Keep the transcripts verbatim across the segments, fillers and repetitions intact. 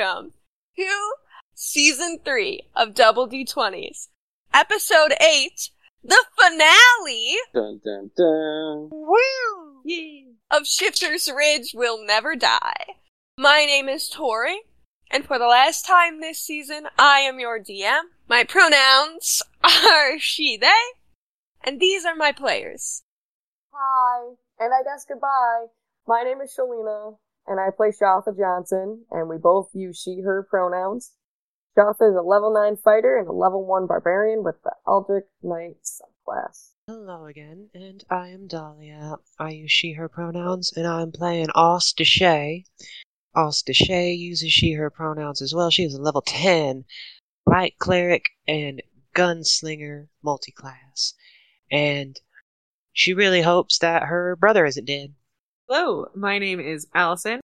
welcome to Season three of Double D twenties, Episode eight, the finale dun, dun, dun. Woo! Yeah. Of Shifter's Ridge Will Never Die. My name is Tori, and for the last time this season, I am your D M. My pronouns are she, they, and these are my players. Hi, and I guess goodbye. My name is Shalina, and I play Shatha Johnson, and we both use she, her pronouns. Shatha is a level nine fighter and a level one barbarian with the Eldritch Knight subclass. Hello again, and I am Dahlia. I use she, her pronouns, and I'm playing Oss Deshay. Oss Deshay uses she, her pronouns as well. She is a level ten light cleric and gunslinger multiclass. And she really hopes that her brother isn't dead. Hello, my name is Allison.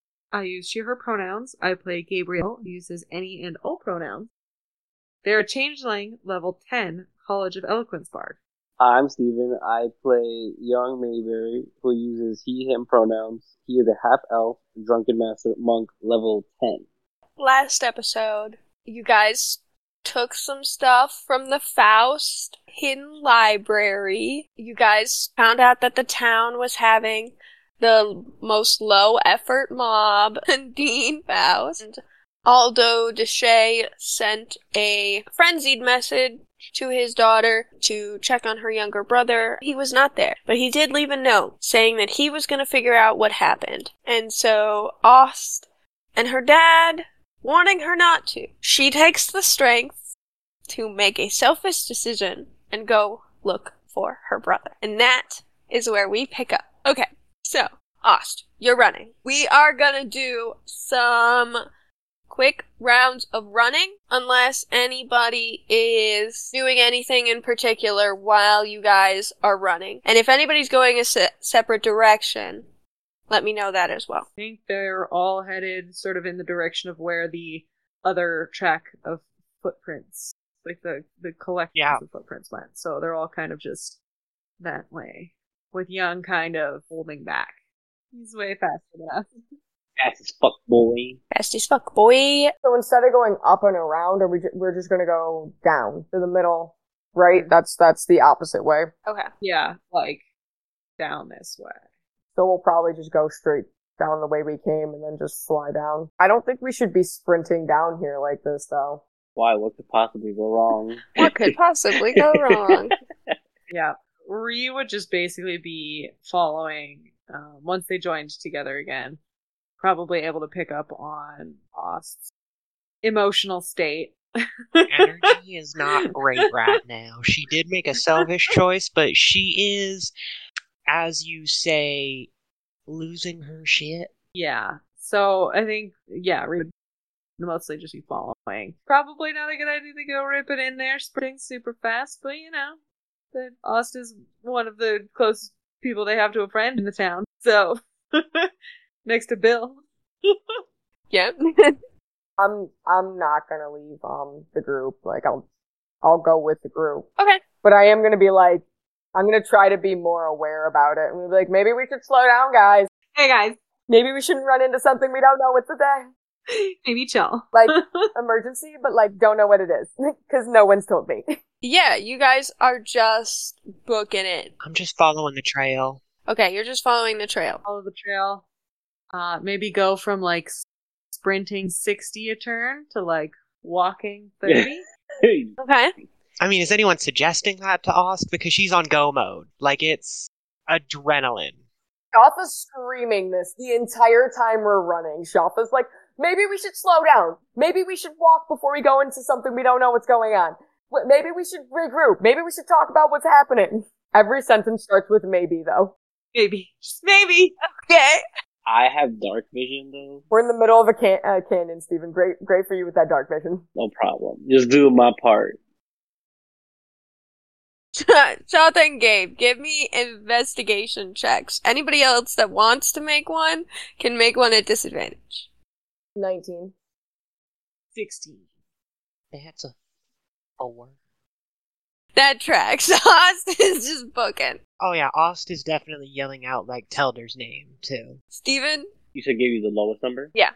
I use she, her pronouns. I play Gabriel, who uses any and all pronouns. They're a changeling, level ten, College of Eloquence bard. I'm Steven. I play young Mayberry, who uses he, him pronouns. He is a half-elf, drunken master monk, level ten. Last episode, you guys took some stuff from the Faust Hidden Library. You guys found out that the town was having the most low-effort mob, Dean Faust. And Aldo Deshay sent a frenzied message to his daughter to check on her younger brother. He was not there, but he did leave a note saying that he was going to figure out what happened. And so Ost and her dad warning her not to. She takes the strength to make a selfish decision and go look for her brother. And that is where we pick up. Okay. So, Ost, you're running. We are gonna do some quick rounds of running, unless anybody is doing anything in particular while you guys are running. And if anybody's going a se- separate direction, let me know that as well. I think they're all headed sort of in the direction of where the other track of footprints, like the, the collection Yeah. of footprints went. So they're all kind of just that way, with Young kind of holding back. He's way fast enough. Fast as fuck, boy. Fast as fuck, boy. So instead of going up and around, are we ju- we're just gonna go down to the middle, right? That's that's the opposite way. Okay. Yeah, like down this way. So we'll probably just go straight down the way we came and then just fly down. I don't think we should be sprinting down here like this, though. Why? What could possibly go wrong? What could possibly go wrong? Yeah, we would just basically be following, um, once they joined together again, probably able to pick up on Ost's emotional state. Energy is not great right now. She did make a selfish choice, but she is, as you say, losing her shit. Yeah, so I think, yeah, we would mostly just be following. Probably not a good idea to go ripping in there, sprinting super fast, but you know, that Ost is one of the closest people they have to a friend in the town, so next to Bill. Yep. I'm I'm not gonna leave um the group. Like I'll I'll go with the group. Okay. But I am gonna be like I'm gonna try to be more aware about it. And we'll be like, maybe we should slow down, guys. Hey guys, Maybe we shouldn't run into something we don't know what to say. maybe chill. Like emergency, but like don't know what it is because no one's told me. Yeah, you guys are just booking it. I'm just following the trail. Okay, you're just following the trail. Follow the trail. Uh, maybe go from like sprinting sixty a turn to like walking thirty. Hey, Okay. I mean, is anyone suggesting that to Ost? Because she's on go mode. Like, it's adrenaline. Shatha's screaming this the entire time we're running. Shatha's like, maybe we should slow down. Maybe we should walk before we go into something we don't know what's going on. Wh- Maybe we should regroup. Maybe we should talk about what's happening. Every sentence starts with maybe, though. Maybe. Just maybe. Okay. I have dark vision, though. We're in the middle of a can- uh, canyon, Stephen. Great, great for you with that dark vision. No problem. Just do my part. Jonathan and Gabe, give me investigation checks. Anybody else that wants to make one can make one at disadvantage. nineteen. sixteen. That's a four. That tracks. Austin is just booking. Oh yeah, Ost is definitely yelling out like Telder's name too. Steven? You said give you the lowest number? Yeah.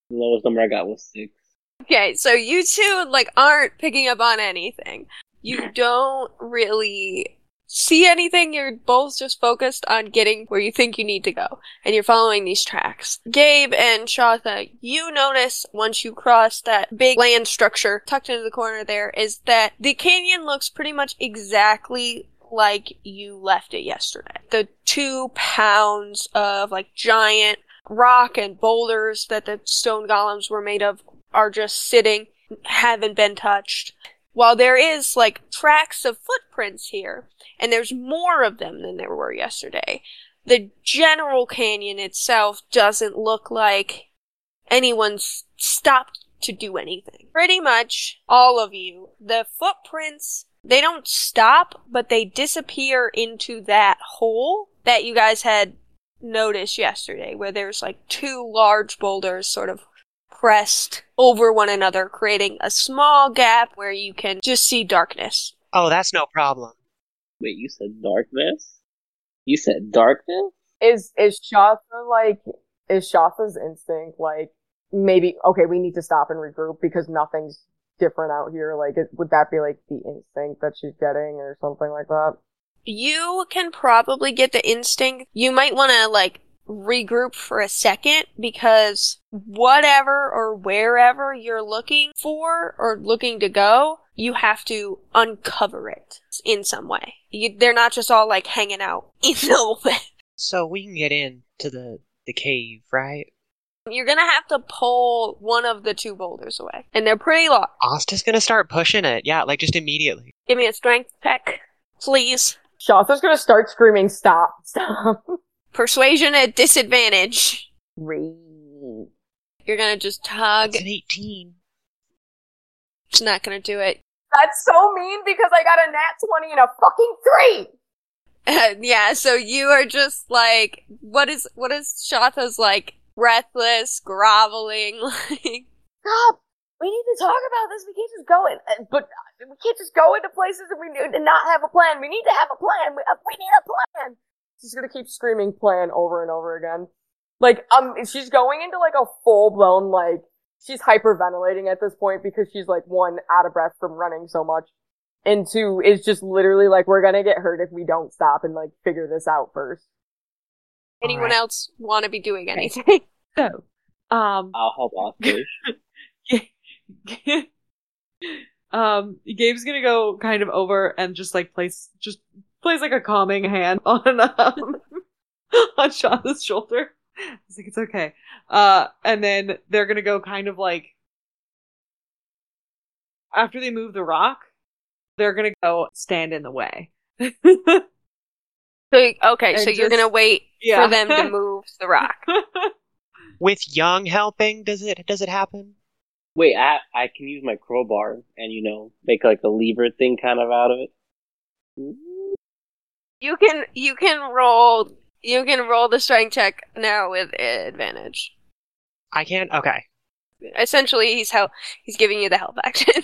The lowest number I got was six. Okay, so you two, like, aren't picking up on anything. You don't really see anything. You're both just focused on getting where you think you need to go. And you're following these tracks. Gabe and Shatha, you notice once you cross that big land structure tucked into the corner there is that the canyon looks pretty much exactly like you left it yesterday. The two pounds of, like, giant rock and boulders that the stone golems were made of are just sitting, haven't been touched. While there is, like, tracks of footprints here, and there's more of them than there were yesterday, the general canyon itself doesn't look like anyone's stopped to do anything. Pretty much all of you, the footprints, they don't stop, but they disappear into that hole that you guys had noticed yesterday, where there's, like, two large boulders sort of pressed over one another, creating a small gap where you can just see darkness. Oh, that's no problem. Wait, you said darkness? You said darkness? Is is Shatha like is Shatha's instinct like maybe okay, we need to stop and regroup because nothing's different out here? Like, it, would that be like the instinct that she's getting or something like that? You can probably get the instinct. You might want to, like, regroup for a second because whatever or wherever you're looking for or looking to go, you have to uncover it in some way. You, they're not just all, like, hanging out in the open. So we can get into the, the cave, right? You're gonna have to pull one of the two boulders away, and they're pretty large. Asta's gonna start pushing it, yeah, like just immediately. Give me a strength check, please. Shatha's gonna start screaming, stop, stop. Persuasion at disadvantage. Read. You're gonna just tug. It's an eighteen. It's not gonna do it. That's so mean because I got a nat twenty and a fucking three! Uh, yeah, so you are just like, what is, what is Shatha's like, breathless, groveling, like... Stop! We need to talk about this, we can't just go in, uh, but uh, we can't just go into places and we need to not have a plan. We need to have a plan. We, uh, we need a plan! She's gonna keep screaming plan over and over again. Like, um, she's going into like a full-blown, like, she's hyperventilating at this point because she's like, one, out of breath from running so much, and two, is just literally like, we're gonna get hurt if we don't stop and like figure this out first. Anyone right. else want to be doing anything? So, um, I'll help Oscar. um, Gabe's gonna go kind of over and just like place, just place like a calming hand on, um, on Shatha's shoulder. I was like, it's okay. Uh, and then they're gonna go kind of like, after they move the rock, they're gonna go stand in the way. So, okay, And so you're just- gonna wait Yeah. for them to move the rock. With Young helping, does it does it happen? Wait, I I can use my crowbar and, you know, make like a lever thing kind of out of it. You can, you can roll, you can roll the strength check now with advantage. I can't? Okay. Essentially, he's help, he's giving you the help action.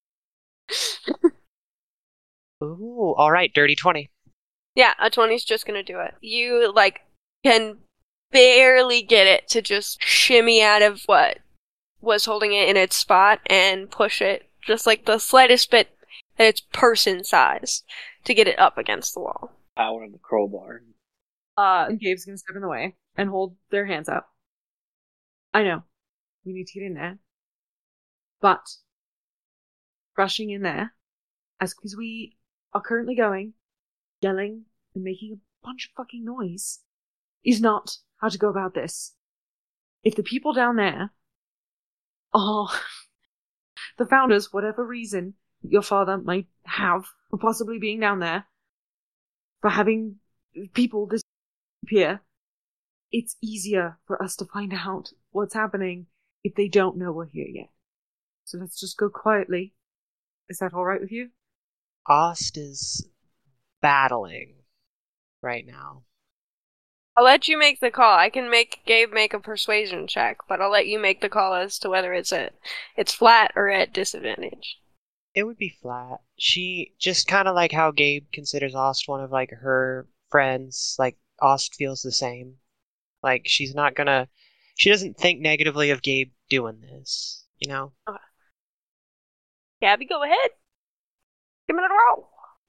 Ooh, alright, dirty twenty. Yeah, a twenty's just gonna do it. You, like, can barely get it to just shimmy out of what was holding it in its spot and push it just like the slightest bit at its person size to get it up against the wall. Power of the crowbar. Uh, Gabe's gonna step in the way and hold their hands up. I know. We need to get in there. But, rushing in there, as quick as we are currently going, yelling and making a bunch of fucking noise, is not how to go about this. If the people down there are the founders, whatever reason your father might have for possibly being down there, for having people disappear, it's easier for us to find out what's happening if they don't know we're here yet. So let's just go quietly. Is that alright with you? Ost is battling right now. I'll let you make the call. I can make Gabe make a persuasion check, but I'll let you make the call as to whether it's at it's flat or at disadvantage. It would be flat. She just kind of like how Gabe considers Ost one of like her friends. Like Ost feels the same. Like she's not gonna, she doesn't think negatively of Gabe doing this, you know? Okay. Gabby, go ahead. Give me a roll.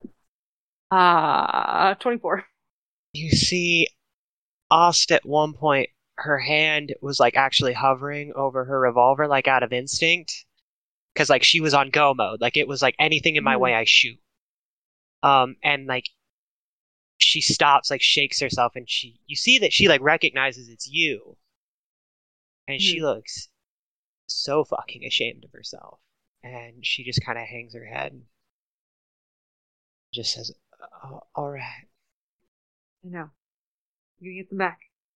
Uh, twenty-four. You see Ost at one point, her hand was like actually hovering over her revolver, like out of instinct. Because like she was on go mode. Like it was like anything in my Mm. way, I shoot. Um, and like she stops, like shakes herself, and she you see that she like recognizes it's you. And she Mhm. looks so fucking ashamed of herself. And she just kind of hangs her head and just says, oh, all right. I know. You can get them back.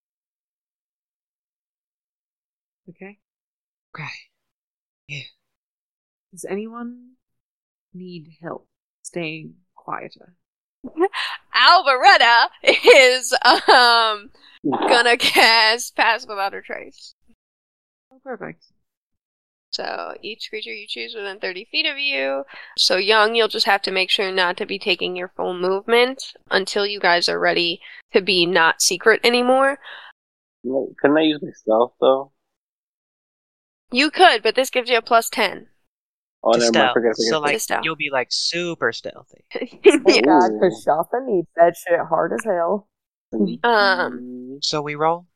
Okay? Okay. Yeah. Does anyone need help staying quieter? Alvaretta is um gonna cast Pass Without a Trace. Oh, perfect. So each creature you choose within thirty feet of you. So Young, you'll just have to make sure not to be taking your full movement until you guys are ready to be not secret anymore. Wait, couldn't I use my stealth though? You could, but this gives you a plus ten. Oh, To never mind. stealth. Forget, forget. So like To stealth. you'll be like super stealthy. Yeah. Oh god, Ooh. because Shotha needs that shit hard as hell. Um. So we roll?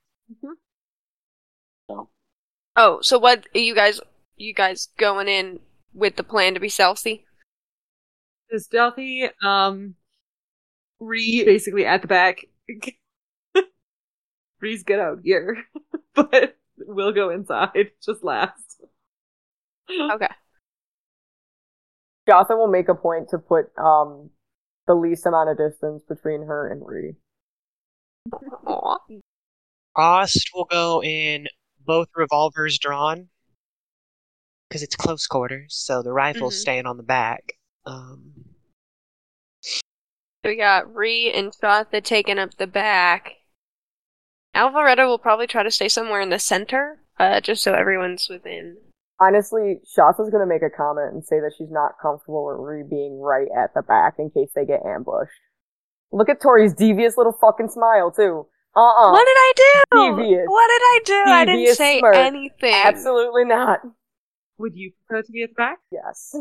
No. Oh, so what are you guys? You guys going in with the plan to be stealthy? The stealthy, um, Ree basically at the back. Ree's good out here, but we'll go inside just last. Okay. Shotha will make a point to put um the least amount of distance between her and Ree. Aw. Ost will go in both revolvers drawn. Because it's close quarters, so the rifle's Mhm. staying on the back. Um, So we got Ree and Shotha taking up the back. Alvaretta will probably try to stay somewhere in the center, uh, just so everyone's within. Honestly, Shotha's gonna make a comment and say that she's not comfortable with Ree being right at the back in case they get ambushed. Look at Tori's devious little fucking smile, too. Uh-uh. What did I do? Devious. What did I do? I didn't Devious say smirk. anything. Absolutely not. Would you prefer to be at the back? Yes.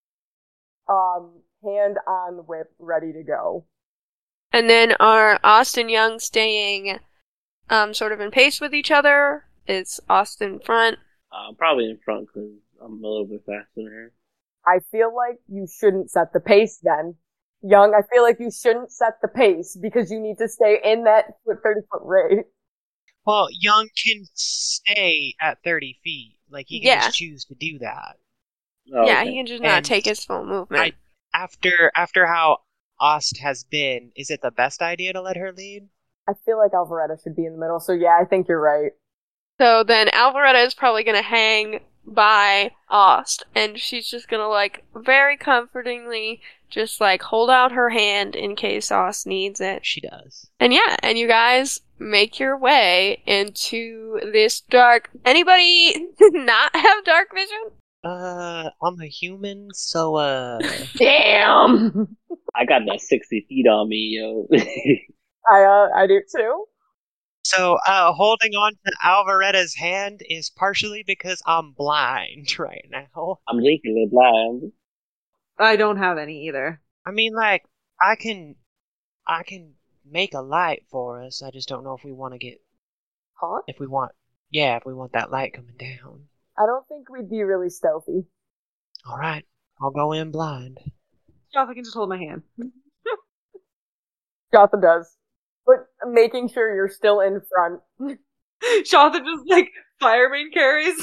Um, hand on whip, ready to go. And then are Austin Young staying um, sort of in pace with each other? Is Austin front? Uh, probably in front because I'm a little bit faster than her. I feel like you shouldn't set the pace then. Young, I feel like you shouldn't set the pace because you need to stay in that thirty foot rate. well, Young can stay at thirty feet. Like, he can Yeah. just choose to do that. Oh, yeah, okay. he can just not And take his full movement. I, after after how Ost has been, is it the best idea to let her lead? I feel like Alvaretta should be in the middle, so yeah, I think you're right. So then Alvaretta is probably gonna hang by Ost, and she's just gonna, like, very comfortingly just, like, hold out her hand in case Ost needs it. She does. And yeah, and you guys make your way into this dark. Anybody not have dark vision? Uh, I'm a human, so, uh... Damn! I got that sixty feet on me, yo. I, uh, I do too. So, uh, holding on to Alvaretta's hand is partially because I'm blind right now. I'm legally blind. I don't have any either. I mean, like, I can... I can make a light for us. I just don't know if we want to get... Huh? If we want... Yeah, if we want that light coming down. I don't think we'd be really stealthy. Alright, I'll go in blind. Shotha can just hold my hand. Shotha does. But making sure you're still in front. Shotha just like fireman carries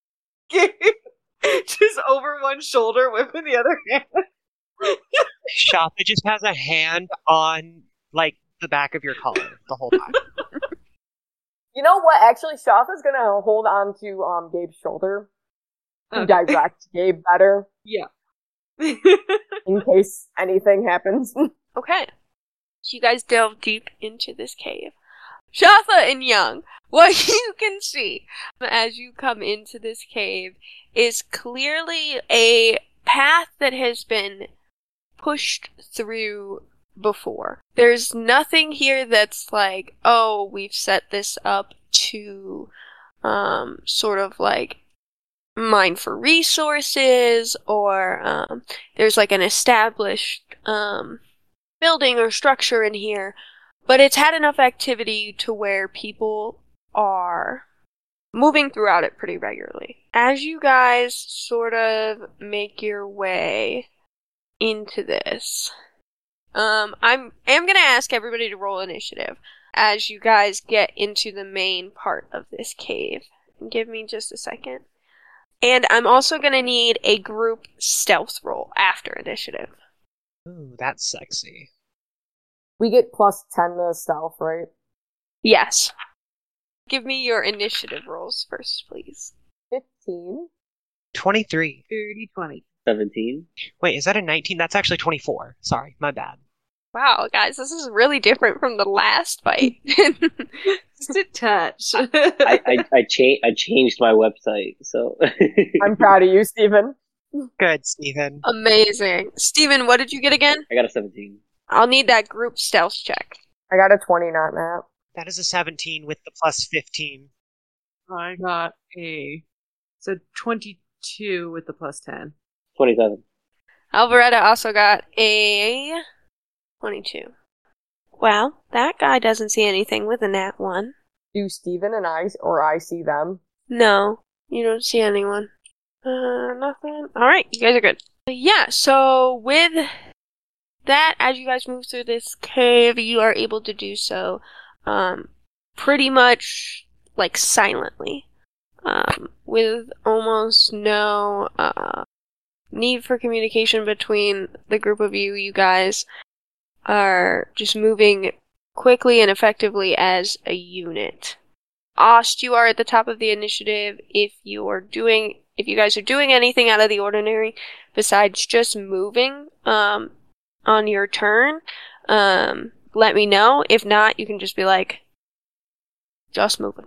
just over one shoulder, whipping the other hand. Shotha just has a hand on, like, the back of your collar the whole time. You know what? Actually, Shotha's gonna hold on to um Gabe's shoulder to Okay. direct Gabe better Yeah. in case anything happens. Okay. So you guys delve deep into this cave. Shotha and Young, what you can see as you come into this cave is clearly a path that has been pushed through before. There's nothing here that's like, oh, we've set this up to um, sort of like mine for resources, or um, there's like an established um, building or structure in here, but it's had enough activity to where people are moving throughout it pretty regularly. As you guys sort of make your way into this, um, I'm am gonna ask everybody to roll initiative as you guys get into the main part of this cave. Give me just a second. And I'm also gonna need a group stealth roll after initiative. Ooh, that's sexy. We get plus ten to stealth, right? Yes. Give me your initiative rolls first, please. fifteen. twenty-three. thirty twenty. seventeen. Wait, is that a nineteen? That's actually twenty-four. Sorry, my bad. Wow, guys, this is really different from the last fight. Just a touch. I I I, cha- I changed my website, so I'm proud of you, Stephen. Good, Stephen. Amazing. Steven, what did you get again? I got a seventeen. I'll need that group stealth check. I got a twenty, not Matt. That is a seventeen with the plus fifteen. I got a so twenty-two with the plus ten. Twenty-seven. Alvaretta also got a twenty-two. Well, that guy doesn't see anything with a nat one. Do Stephen and I, or I see them? No, you don't see anyone. Uh, nothing. Alright, you guys are good. Yeah, so with that, as you guys move through this cave, you are able to do so um, pretty much, like, silently. Um, with almost no uh, need for communication between the group of you. You guys are just moving quickly and effectively as a unit. Ost, you are at the top of the initiative. If you are doing, if you guys are doing anything out of the ordinary besides just moving um, on your turn, um, let me know. If not, you can just be like, just moving.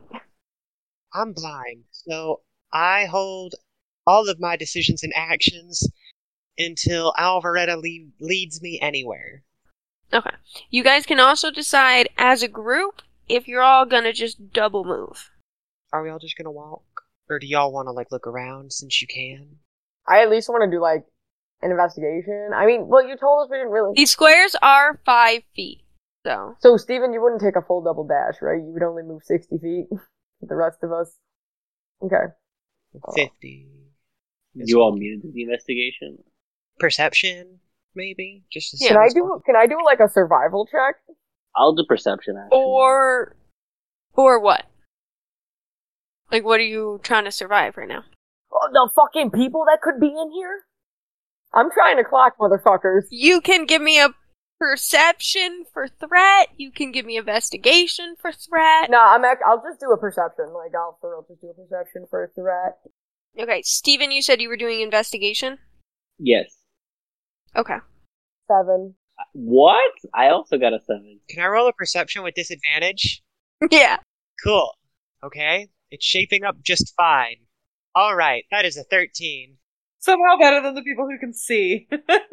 I'm blind, so I hold all of my decisions and actions until Alvaretta le- leads me anywhere. Okay. You guys can also decide as a group if you're all gonna just double move. Are we all just gonna walk? Or do y'all want to, like, look around since you can? I at least want to do, like, an investigation. I mean, well, you told us we didn't really... These squares are five feet, so. So, Stephen, you wouldn't take a full double dash, right? You would only move sixty feet with the rest of us. Okay. fifty. You all muted the investigation? Perception, maybe? Just to Yeah. Can I do, can I do, like, a survival check? I'll do perception, actually. Or, or what? Like, what are you trying to survive right now? Oh, the fucking people that could be in here? I'm trying to clock motherfuckers. You can give me a perception for threat. You can give me investigation for threat. No, I'm act- I'll just do a perception. Like, I'll for real just do a perception for a threat. Okay, Steven, you said you were doing investigation? Yes. Okay. Seven. What? I also got a seven. Can I roll a perception with disadvantage? Yeah. Cool. Okay. It's shaping up just fine. Alright, that is a thirteen. Somehow better than the people who can see.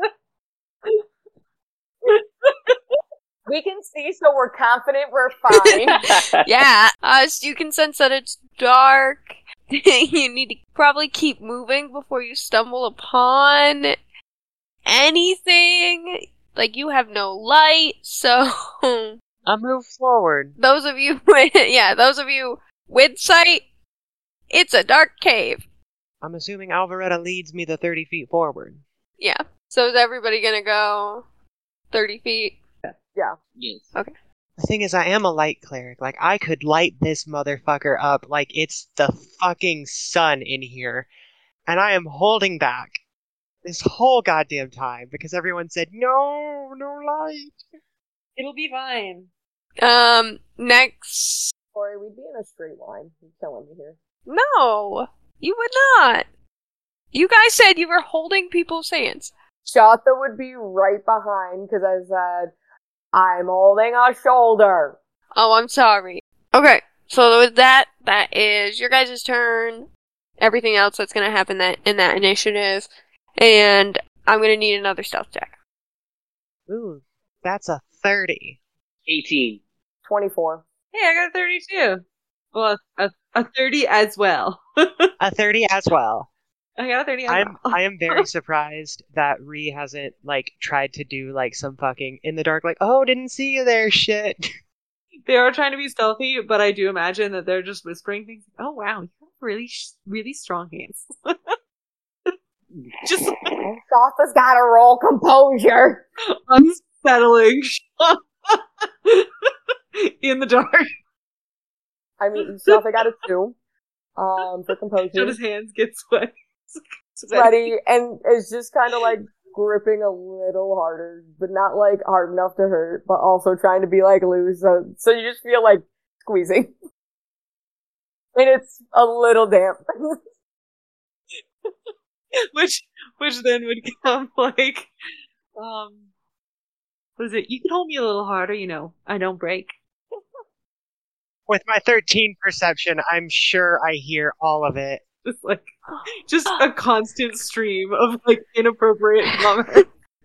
We can see, so we're confident we're fine. Yeah. Uh, so you can sense that it's dark. You need to probably keep moving before you stumble upon anything. Like, you have no light, so... I move forward. Those of you with, yeah, those of you with sight, it's a dark cave. I'm assuming Alvaretta leads me the thirty feet forward. Yeah. So is everybody gonna go thirty feet? Yeah. Yes. Okay. The thing is, I am a light cleric. Like, I could light this motherfucker up like it's the fucking sun in here. And I am holding back this whole goddamn time because everyone said, no, no light. It'll be fine. Um, next. Corey, we'd be in a straight line. You're killing me here. No, you would not. You guys said you were holding people's hands. Shotha would be right behind, because I said, I'm holding a shoulder. Oh, I'm sorry. Okay, so with that, that is your guys' turn. Everything else that's gonna happen that in that initiative. And I'm gonna need another stealth check. Ooh, that's a thirty. eighteen. twenty-four. Hey, I got a thirty-two. Well, a, a thirty as well. A thirty as well. I got a thirty as I'm well. I am very surprised that Ree hasn't like tried to do like some fucking in the dark like, oh, didn't see you there shit. They are trying to be stealthy, but I do imagine that they're just whispering things. Oh wow, you have really, sh- really strong hands. Just Gotha's gotta roll composure. unsettling in the dark. I mean, Gotha got a two. Um, for composure. Jonah's hands get sweaty. Sweaty, and it's just kind of like gripping a little harder, but not like hard enough to hurt, but also trying to be like loose, so, so you just feel like squeezing. And it's a little damp. which, which then would come like, um, what is it? You can hold me a little harder, you know, I don't break. With my thirteen perception, I'm sure I hear all of it. Just like, just a constant stream of like inappropriate comments.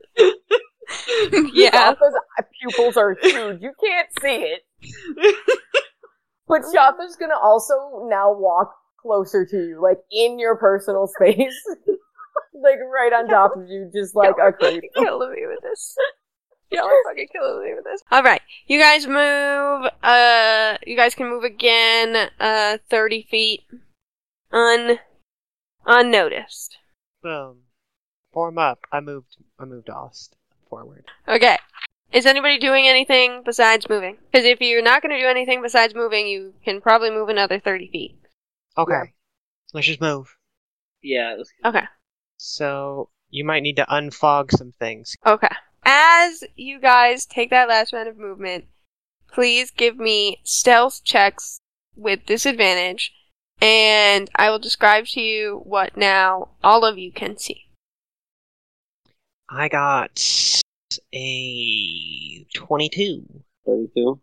Yeah. Gotha's pupils are huge. You can't see it. But Gotha's gonna also now walk closer to you, like in your personal space. Like right on top of you, just like a cradle. Killing me with this. Y'all are fucking killing me with this. Alright, you guys move, uh, you guys can move again, uh, thirty feet. Un, unnoticed. Boom. Form up. I moved I moved Ost forward. Okay. Is anybody doing anything besides moving? Because if you're not going to do anything besides moving, you can probably move another thirty feet. Okay. Yeah. Let's just move. Yeah. Let's Okay. So you might need to unfog some things. Okay. As you guys take that last round of movement, please give me stealth checks with disadvantage, and I will describe to you what now all of you can see. I got a twenty-two. thirty-two.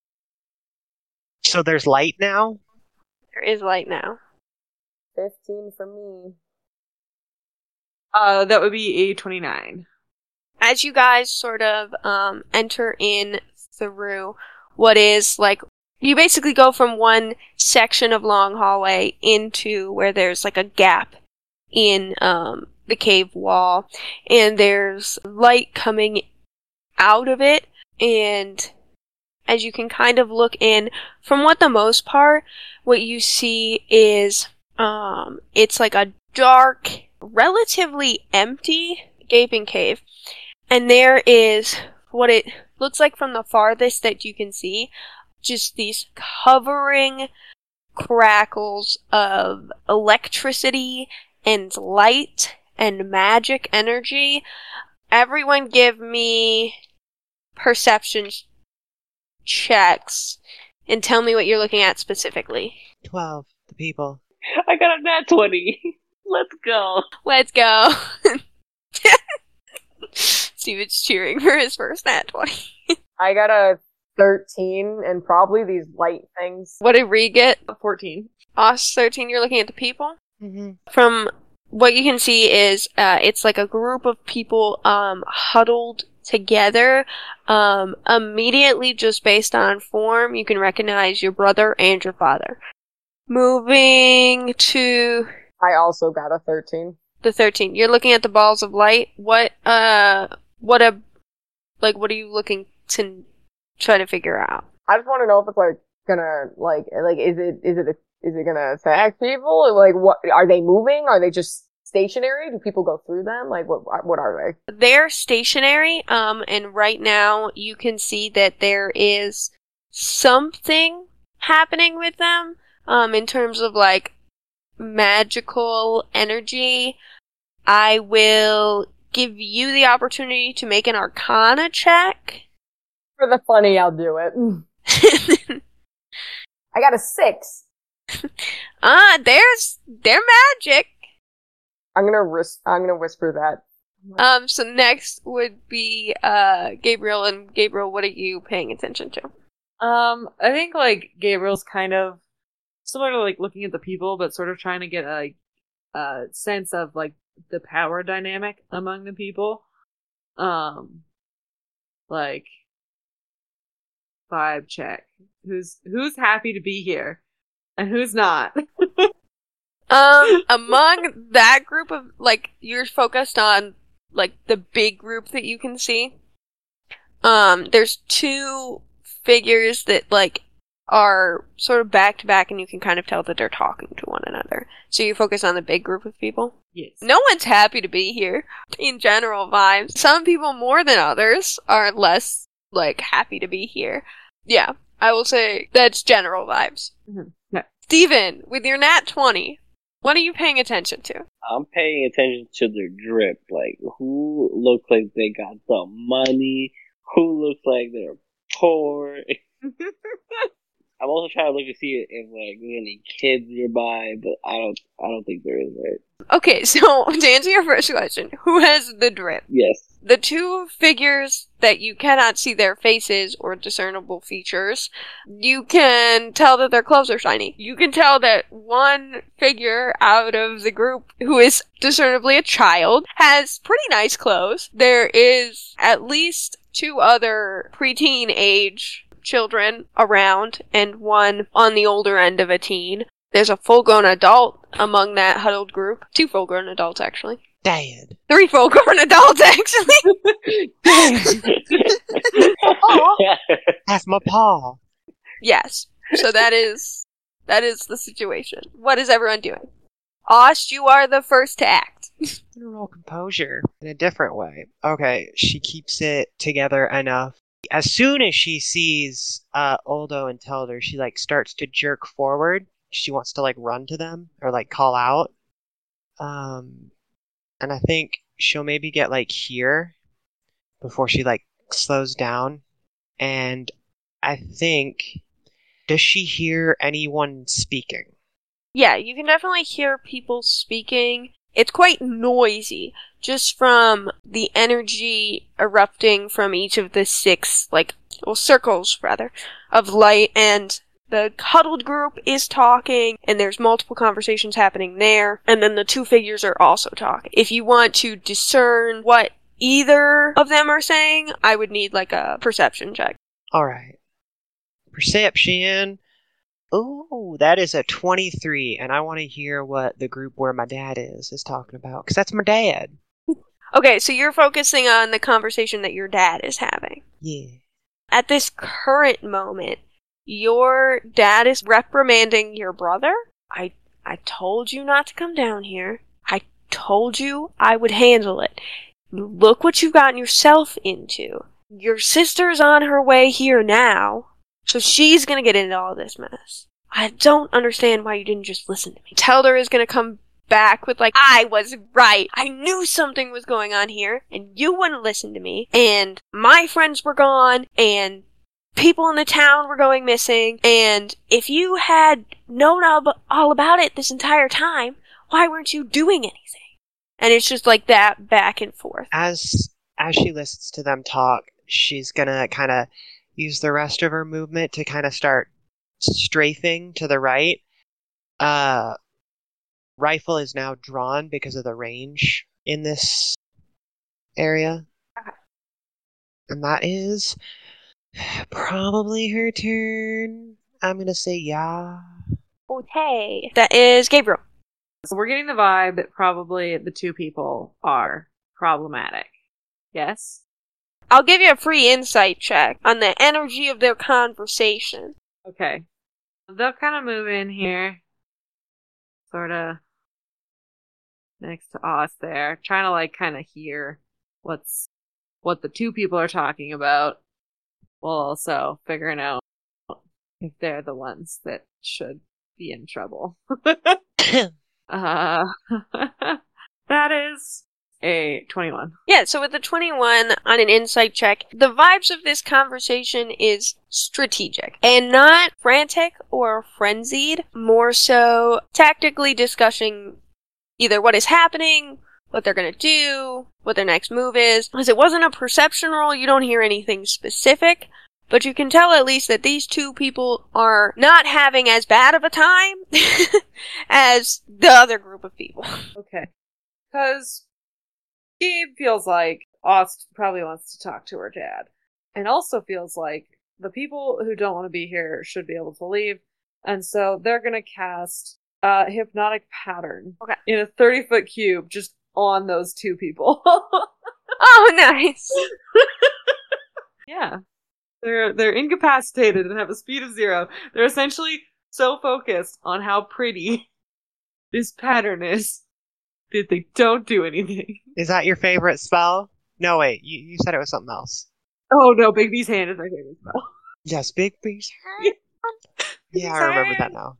So there's light now? There is light now. Fifteen for me. Uh, that would be a twenty-nine. As you guys sort of um, enter in through what is like, you basically go from one section of long hallway into where there's like a gap in um, the cave wall, and there's light coming out of it, and as you can kind of look in, from what the most part, what you see is um, it's like a dark, relatively empty, gaping cave. And there is what it looks like from the farthest that you can see, just these hovering crackles of electricity and light and magic energy. Everyone give me perception checks and tell me what you're looking at specifically. Twelve. The people. I got a nat twenty. Let's go. Let's go. Steven's cheering for his first nat twenty. I got a thirteen, and probably these light things. What did Ree get? fourteen. Os thirteen, you're looking at the people? Mm-hmm. From what you can see is, uh, it's like a group of people, um, huddled together. Um, immediately, just based on form, you can recognize your brother and your father. Moving to I also got a thirteen. the thirteen. You're looking at the balls of light. What, uh, what a, like, what are you looking to try to figure out? I just want to know if it's like gonna like like is it is it is it gonna attack people? Like what are they moving? Are they just stationary? Do people go through them? Like what what are they? They're stationary, um, and right now you can see that there is something happening with them, um, in terms of like magical energy. I will give you the opportunity to make an Arcana check. For the funny, I'll do it. I got a six. Ah, there's they're magic. I'm gonna ris- I'm gonna whisper that. Um, so next would be uh Gabriel, and Gabriel, what are you paying attention to? Um, I think like Gabriel's kind of similar to like looking at the people, but sort of trying to get a, a sense of like the power dynamic among the people. Um, like vibe check. Who's who's happy to be here? And who's not? Um, among that group of, like, you're focused on, like, the big group that you can see. Um, there's two figures that, like, are sort of back to back, and you can kind of tell that they're talking to one another. So you focus on the big group of people. Yes. No one's happy to be here, in general vibes. Some people more than others are less, like, happy to be here. Yeah, I will say that's general vibes. Mm-hmm. Yeah. Steven, with your nat twenty, what are you paying attention to? I'm paying attention to their drip. Like, who looks like they got the money? Who looks like they're poor? I'm also trying to look to see if like there's any kids nearby, but I don't. I don't think there is. Right? Okay, so to answer your first question, who has the drip? Yes. The two figures that you cannot see their faces or discernible features, you can tell that their clothes are shiny. You can tell that one figure out of the group, who is discernibly a child, has pretty nice clothes. There is at least two other preteen age children around, and one on the older end of a teen. There's a full-grown adult among that huddled group. Two full-grown adults, actually. Dad. Three full-grown adults, actually. Half my paw. Yes. So that is that is the situation. What is everyone doing? Osh, you are the first to act. General composure in a different way. Okay, she keeps it together enough. As soon as she sees uh, Oldo and Telder, she like starts to jerk forward. She wants to like run to them or like call out. Um, and I think she'll maybe get like here before she like slows down. And I think, does she hear anyone speaking? Yeah, you can definitely hear people speaking. It's quite noisy, just from the energy erupting from each of the six, like, well, circles, rather, of light, and the huddled group is talking, and there's multiple conversations happening there, and then the two figures are also talking. If you want to discern what either of them are saying, I would need, like, a perception check. Alright. Perception. Ooh, that is a twenty-three, and I want to hear what the group where my dad is is talking about, because that's my dad. Okay, so you're focusing on the conversation that your dad is having. Yeah. At this current moment, your dad is reprimanding your brother. I I told you not to come down here. I told you I would handle it. Look what you've gotten yourself into. Your sister's on her way here now. So she's gonna get into all this mess. I don't understand why you didn't just listen to me. Telder is gonna come back with like, I was right. I knew something was going on here, and you wouldn't listen to me, and my friends were gone, and people in the town were going missing, and if you had known all about it this entire time, why weren't you doing anything? And it's just like that back and forth. As, as she listens to them talk, she's gonna kind of use the rest of her movement to kind of start strafing to the right. Uh, rifle is now drawn because of the range in this area. Okay. And that is probably her turn. I'm gonna say yeah. Okay. That is Gabriel. So we're getting the vibe that probably the two people are problematic. Yes? I'll give you a free insight check on the energy of their conversation. Okay. They'll kind of move in here. Sort of next to us there. Trying to like kind of hear what's what the two people are talking about. While also figuring out if they're the ones that should be in trouble. uh, that is a twenty-one. Yeah, so with the twenty-one on an insight check, the vibes of this conversation is strategic and not frantic or frenzied, more so tactically discussing either what is happening, what they're gonna do, what their next move is. Because it wasn't a perception roll, you don't hear anything specific, but you can tell at least that these two people are not having as bad of a time as the other group of people. Okay. Because Gabe feels like Ost probably wants to talk to her dad. And also feels like the people who don't want to be here should be able to leave. And so they're gonna cast a hypnotic pattern Okay. in a thirty foot cube just on those two people. Oh, nice. Yeah. They're they're incapacitated and have a speed of zero. They're essentially so focused on how pretty this pattern is that they don't do anything. Is that your favorite spell? No, wait. You, you said it was something else. Oh no, Big B's hand is my favorite spell. Yes, Big B's hand. Yeah, I remember that now.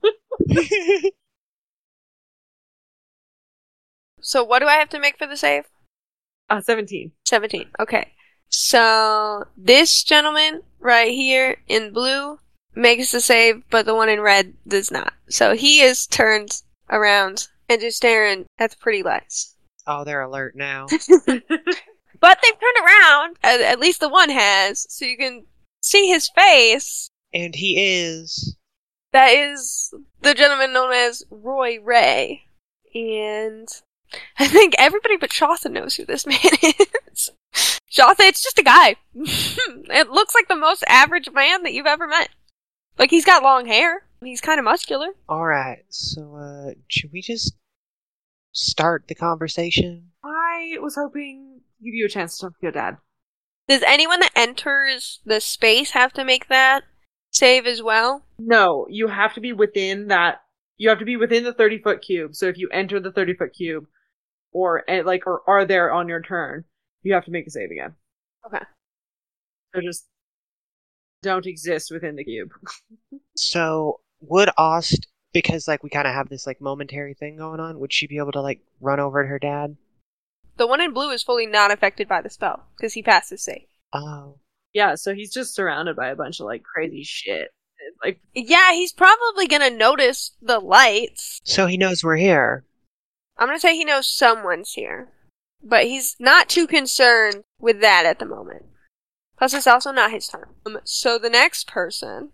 So what do I have to make for the save? Uh, seventeen. seventeen. Okay. So this gentleman right here in blue makes the save, but the one in red does not. So he is turned around and just staring at the pretty lights. Oh, they're alert now. But they've turned around, at, at least the one has, so you can see his face. And he is... That is the gentleman known as Roy Ray. And I think everybody but Shotha knows who this man is. Shotha, it's just a guy. It looks like the most average man that you've ever met. Like, he's got long hair. He's kind of muscular. Alright, so, uh, should we just start the conversation? I was hoping to give you a chance to talk to your dad. Does anyone that enters the space have to make that save as well? No, you have to be within that. You have to be within the thirty foot cube. So if you enter the thirty foot cube, or eh, like, or are there on your turn, you have to make a save again. Okay. So just don't exist within the cube. So, would Ost, because, like, we kind of have this, like, momentary thing going on, would she be able to, like, run over to her dad? The one in blue is fully not affected by the spell, because he passed his save. Oh. Yeah, so he's just surrounded by a bunch of like crazy shit. It's like, Yeah, he's probably gonna notice the lights. So he knows we're here. I'm gonna say he knows someone's here. But he's not too concerned with that at the moment. Plus, it's also not his turn. Um, so the next person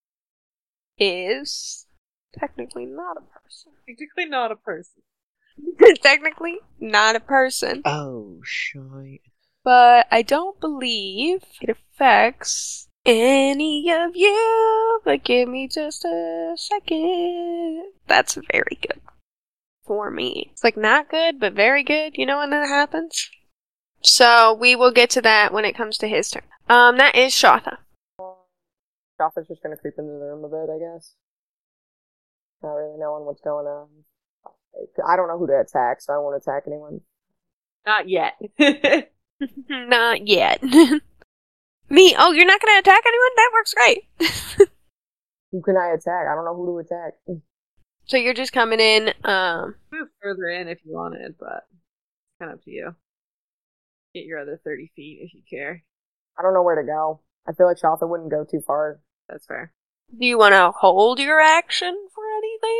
is technically not a person. technically not a person. Technically not a person. Oh, shite. But I don't believe it affects any of you. But give me just a second. That's very good for me. It's like not good, but very good. You know when that happens? So we will get to that when it comes to his turn. Um, that is Shotha. Shotha's just gonna creep into the room a bit, I guess. Not really knowing what's going on. I don't know who to attack, so I won't attack anyone. Not yet. Not yet. Me? Oh, you're not gonna attack anyone? That works great. Who can I attack? I don't know who to attack. So you're just coming in, um... Move further in if you wanted, but it's kind of up to you. Get your other thirty feet if you care. I don't know where to go. I feel like Shotha wouldn't go too far. That's fair. Do you want to hold your action for anything?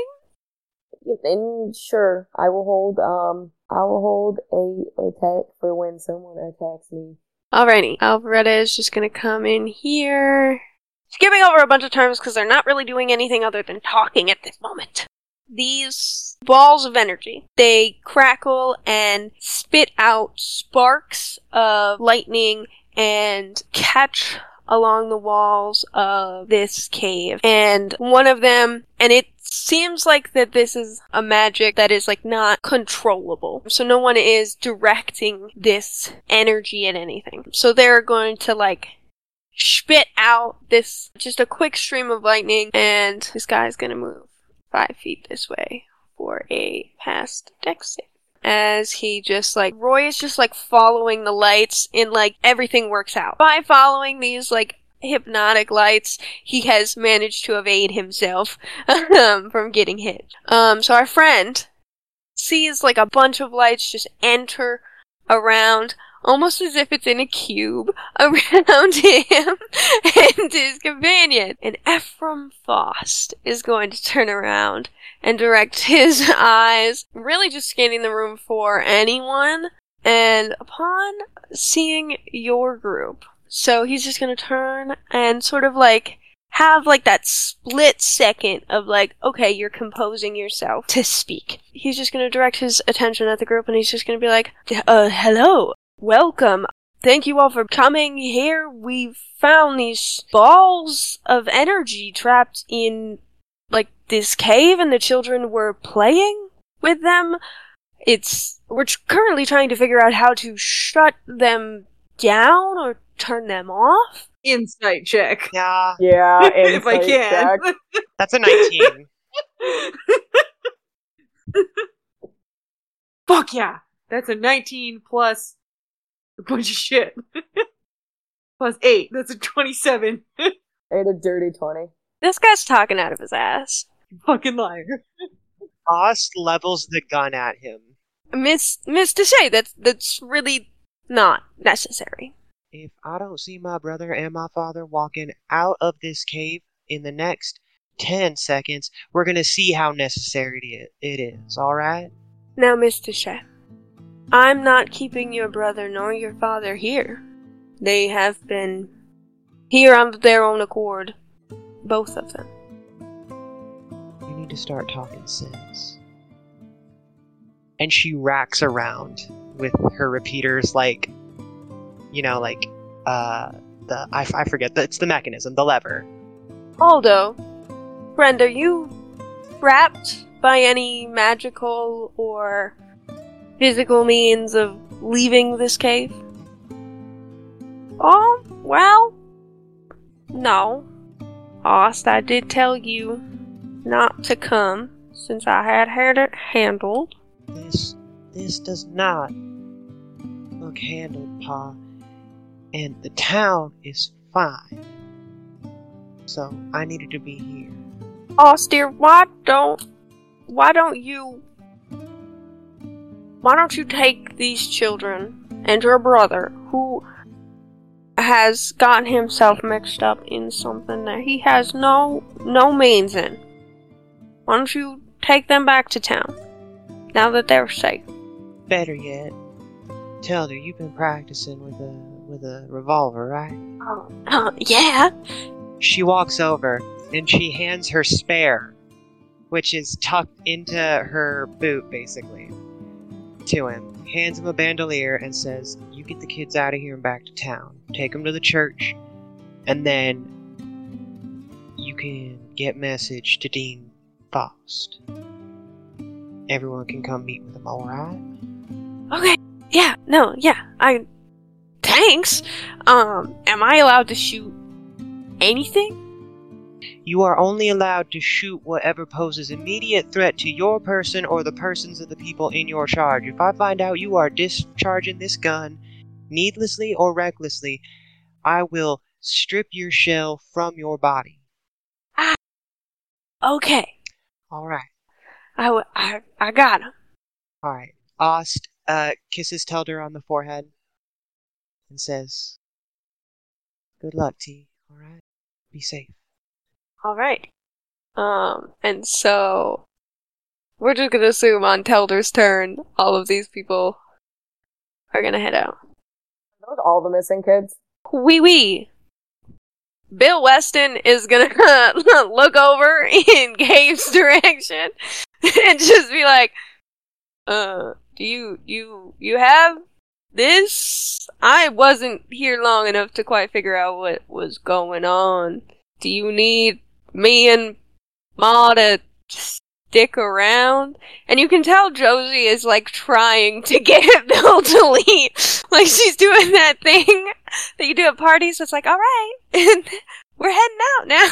And sure, I will hold, um, I will hold a attack for when someone attacks me. Alrighty. Alvaretta is just gonna come in here. Skipping over a bunch of terms because they're not really doing anything other than talking at this moment. These balls of energy, they crackle and spit out sparks of lightning and catch along the walls of this cave. And one of them, and it seems like that this is a magic that is like not controllable. So no one is directing this energy at anything. So they're going to like spit out this, just a quick stream of lightning, and this guy's gonna move five feet this way for a past dex save. As he just like, Roy is just like following the lights and like everything works out. By following these like hypnotic lights, he has managed to evade himself um, from getting hit. Um, so our friend sees like a bunch of lights just enter around, almost as if it's in a cube, around him and his companion. And Ephraim Faust is going to turn around and direct his eyes, really just scanning the room for anyone. And upon seeing your group, so he's just gonna turn and sort of like have like that split second of like, okay, you're composing yourself to speak. He's just gonna direct his attention at the group and he's just gonna be like, uh, hello, welcome. Thank you all for coming here. We've found these balls of energy trapped in like this cave and the children were playing with them. It's we're tr- currently trying to figure out how to shut them down or turn them off. Insight check. Yeah, Yeah, If I insight can. check. that's a nineteen. Fuck yeah! That's a nineteen plus a bunch of shit. Plus eight. That's a twenty-seven. I had a dirty twenty. This guy's talking out of his ass. You fucking liar. Ost levels the gun at him. Miss Miss Deshay, that's that's really not necessary. If I don't see my brother and my father walking out of this cave in the next ten seconds, we're gonna see how necessary it it is, alright? Now, Miss Deshay, I'm not keeping your brother nor your father here. They have been here of their own accord, both of them. You need to start talking sense. And she racks around with her repeaters, like, you know, like, uh, the, I, I forget, the, it's the mechanism, the lever. Aldo, friend, are you trapped by any magical or physical means of leaving this cave? Oh, well, no. Ost, I did tell you not to come, since I had had it handled. This, this does not look handled, Pa. And the town is fine. So, I needed to be here. Ost, dear, why don't, why don't you, why don't you take these children and your brother, who has gotten himself mixed up in something that he has no, no means in. Why don't you take them back to town, now that they're safe? Better yet, tell her you've been practicing with a with a revolver, right? Oh, uh, yeah. She walks over and she hands her spare, which is tucked into her boot, basically, to him. Hands him a bandolier and says, "You get the kids out of here and back to town. Take them to the church, and then you can get message to Dean Faust. Everyone can come meet with him, alright?" Okay. Yeah. No. Yeah. I. Thanks. Um. Am I allowed to shoot anything? You are only allowed to shoot whatever poses immediate threat to your person or the persons of the people in your charge. If I find out you are discharging this gun needlessly or recklessly, I will strip your shell from your body. Ah. Okay. Alright. I, w- I, I got him. Alright. Ost uh, kisses Telder on the forehead and says, "Good luck, T. Alright? Be safe." Alright. Um, and so, we're just gonna assume on Telder's turn, all of these people are gonna head out. Are those all the missing kids? Wee wee! Bill Weston is gonna look over in Gabe's direction and just be like, uh, do you, you, you have this? I wasn't here long enough to quite figure out what was going on. Do you need me and Ma to stick around? And you can tell Josie is like trying to get Bill to leave. Like she's doing that thing that you do at parties. It's like, alright, we're heading out now.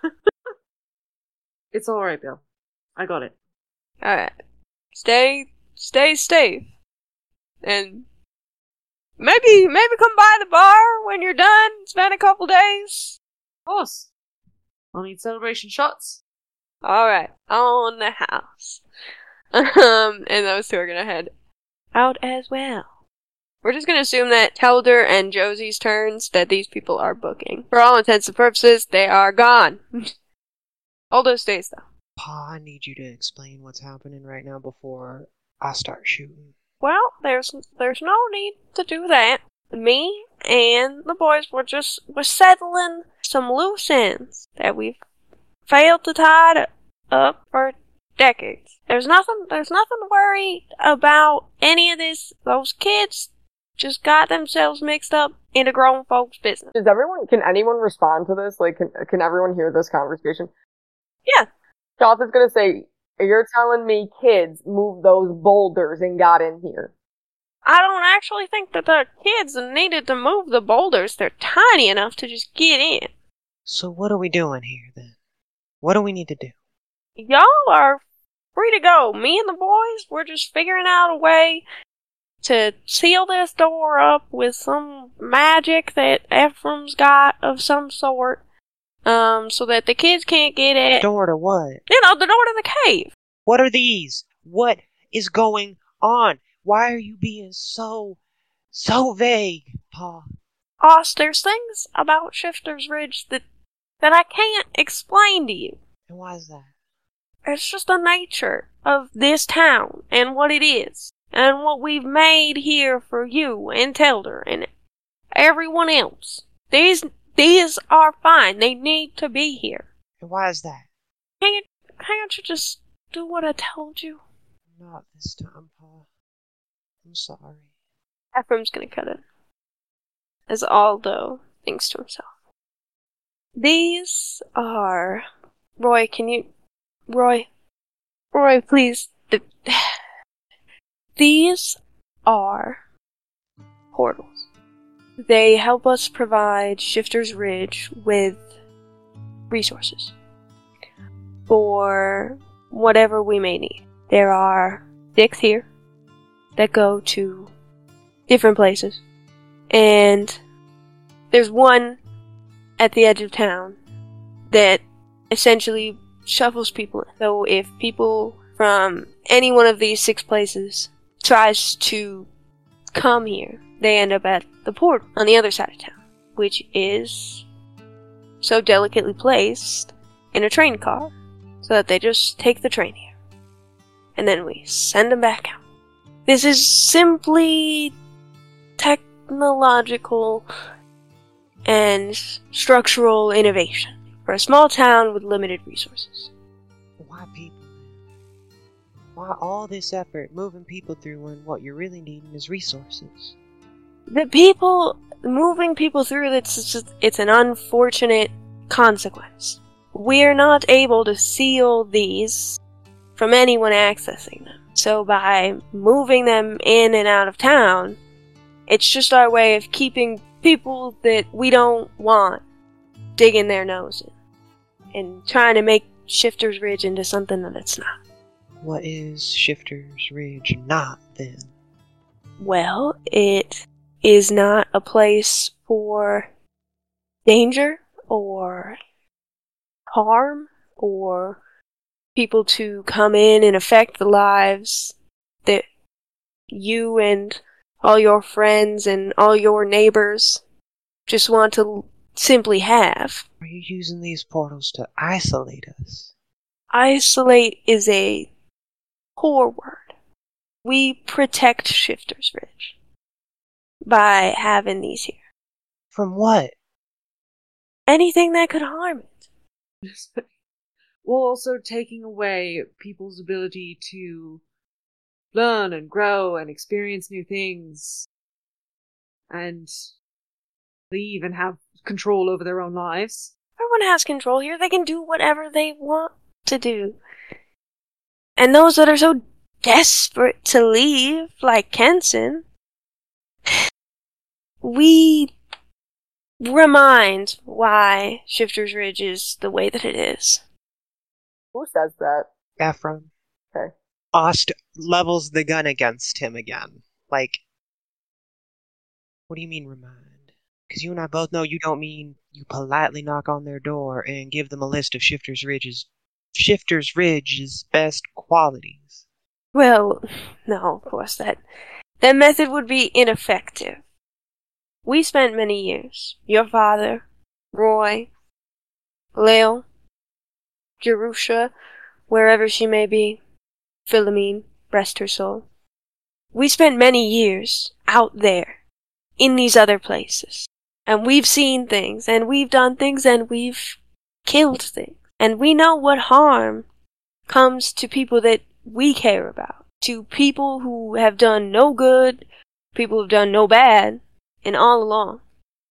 It's alright, Bill. I got it. Alright. Stay, stay safe. And maybe, maybe come by the bar when you're done. It's been a couple days. Of course. I'll need celebration shots. Alright, on the house. Um, and those two are gonna head out as well. We're just gonna assume that Telder and Josie's turns that these people are booking. For all intents and purposes, they are gone. Aldo stays though. Pa, I need you to explain what's happening right now before I start shooting. Well, there's there's no need to do that. Me and the boys were just we're settling some loose ends that we've failed to tie up for decades. There's nothing there's nothing to worry about any of this. Those kids just got themselves mixed up into grown folks' business. Does everyone, can anyone respond to this? Like, can, can everyone hear this conversation? Yeah. Shoth is gonna say, you're telling me kids moved those boulders and got in here. I don't actually think that the kids needed to move the boulders. They're tiny enough to just get in. So what are we doing here, then? What do we need to do? Y'all are free to go. Me and the boys, we're just figuring out a way to seal this door up with some magic that Ephraim's got of some sort, um, so that the kids can't get it. Door to what? You know, the door to the cave. What are these? What is going on? Why are you being so, so vague, Pa? Oz, there's things about Shifter's Ridge that, that I can't explain to you. And why is that? It's just the nature of this town and what it is. And what we've made here for you and Telder and everyone else. These these are fine. They need to be here. And why is that? Can't, can't you just do what I told you? Not this time, Pa. I'm sorry. Ephraim's gonna cut it. As Aldo thinks to himself. These are... Roy, can you... Roy? Roy, please. The... These are portals. They help us provide Shifter's Ridge with resources for whatever we may need. There are six here that go to different places, and there's one at the edge of town that essentially shuffles people in. So if people from any one of these six places tries to come here, they end up at the port on the other side of town, which is so delicately placed in a train car so that they just take the train here. And then we send them back out. This is simply technological and structural innovation for a small town with limited resources. Why people? Why all this effort moving people through when what you're really needing is resources? The people, moving people through, it's just, it's an unfortunate consequence. We're not able to seal these from anyone accessing them. So by moving them in and out of town, it's just our way of keeping people that we don't want digging their nose in and trying to make Shifter's Ridge into something that it's not. What is Shifter's Ridge not, then? Well, it is not a place for danger or harm or people to come in and affect the lives that you and all your friends and all your neighbors just want to simply have. Are you using these portals to isolate us? Isolate is a poor word. We protect Shifter's Ridge by having these here. From what? Anything that could harm it. While also taking away people's ability to learn and grow and experience new things and leave and have control over their own lives. Everyone has control here. They can do whatever they want to do. And those that are so desperate to leave, like Kenson, we remind why Shifter's Ridge is the way that it is. Who says that? Ephraim. Okay. Ost levels the gun against him again. Like, what do you mean remind? Because you and I both know you don't mean you politely knock on their door and give them a list of Shifter's Ridge's Shifter's Ridge's best qualities. Well, no, of course that that method would be ineffective. We spent many years, your father, Roy, Lil, Jerusha, wherever she may be, Philomene, rest her soul. We spent many years out there, in these other places. And we've seen things, and we've done things, and we've killed things. And we know what harm comes to people that we care about. To people who have done no good, people who have done no bad, and all along.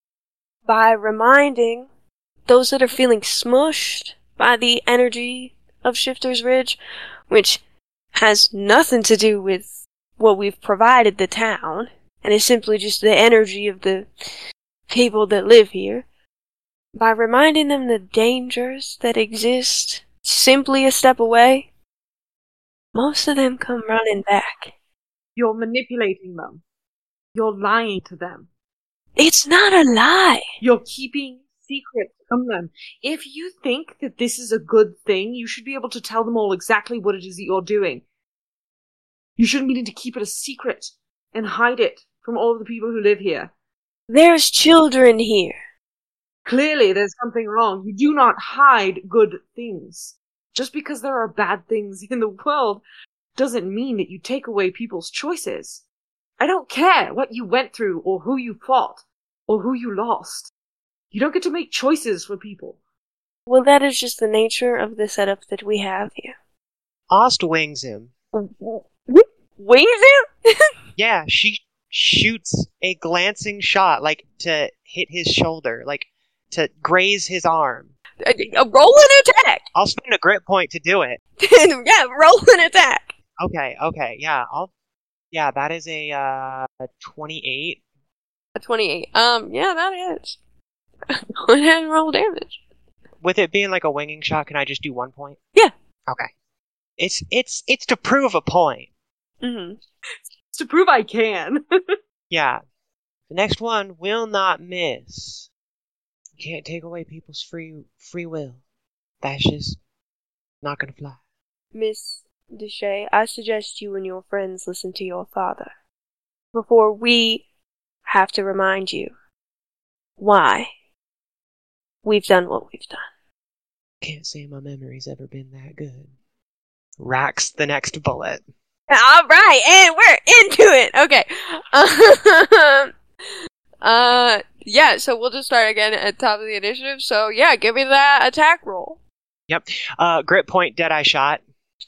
By reminding those that are feeling smushed by the energy of Shifter's Ridge, which has nothing to do with what we've provided the town, and is simply just the energy of the people that live here. By reminding them the dangers that exist simply a step away, most of them come running back. You're manipulating them. You're lying to them. It's not a lie. You're keeping secrets from them. If you think that this is a good thing, you should be able to tell them all exactly what it is that you're doing. You shouldn't be needing to keep it a secret and hide it from all of the people who live here. There's children here. Clearly, there's something wrong. You do not hide good things. Just because there are bad things in the world doesn't mean that you take away people's choices. I don't care what you went through or who you fought or who you lost. You don't get to make choices for people. Well, that is just the nature of the setup that we have here. Ost wings him. Wings him? Yeah, she shoots a glancing shot, like, to hit his shoulder, like, to graze his arm. Uh, uh, roll an attack! I'll spend a grit point to do it. Yeah, roll an attack! Okay, okay, yeah, I'll... Yeah, that is a, uh, a twenty-eight. A twenty-eight. Um, yeah, that is. Go ahead and roll damage. With it being like a winging shot, can I just do one point? Yeah. Okay. It's, it's, it's to prove a point. Mm-hmm. It's to prove I can. Yeah. The next one will not miss. You can't take away people's free free will. That's just not gonna fly. Miss Deshay, I suggest you and your friends listen to your father before we have to remind you why we've done what we've done. Can't say my memory's ever been that good. Racks the next bullet. Alright, and we're into it! Okay. uh, yeah, so we'll just start again at the top of the initiative. So, yeah, give me that attack roll. Yep. Uh, grit point, Deadeye shot.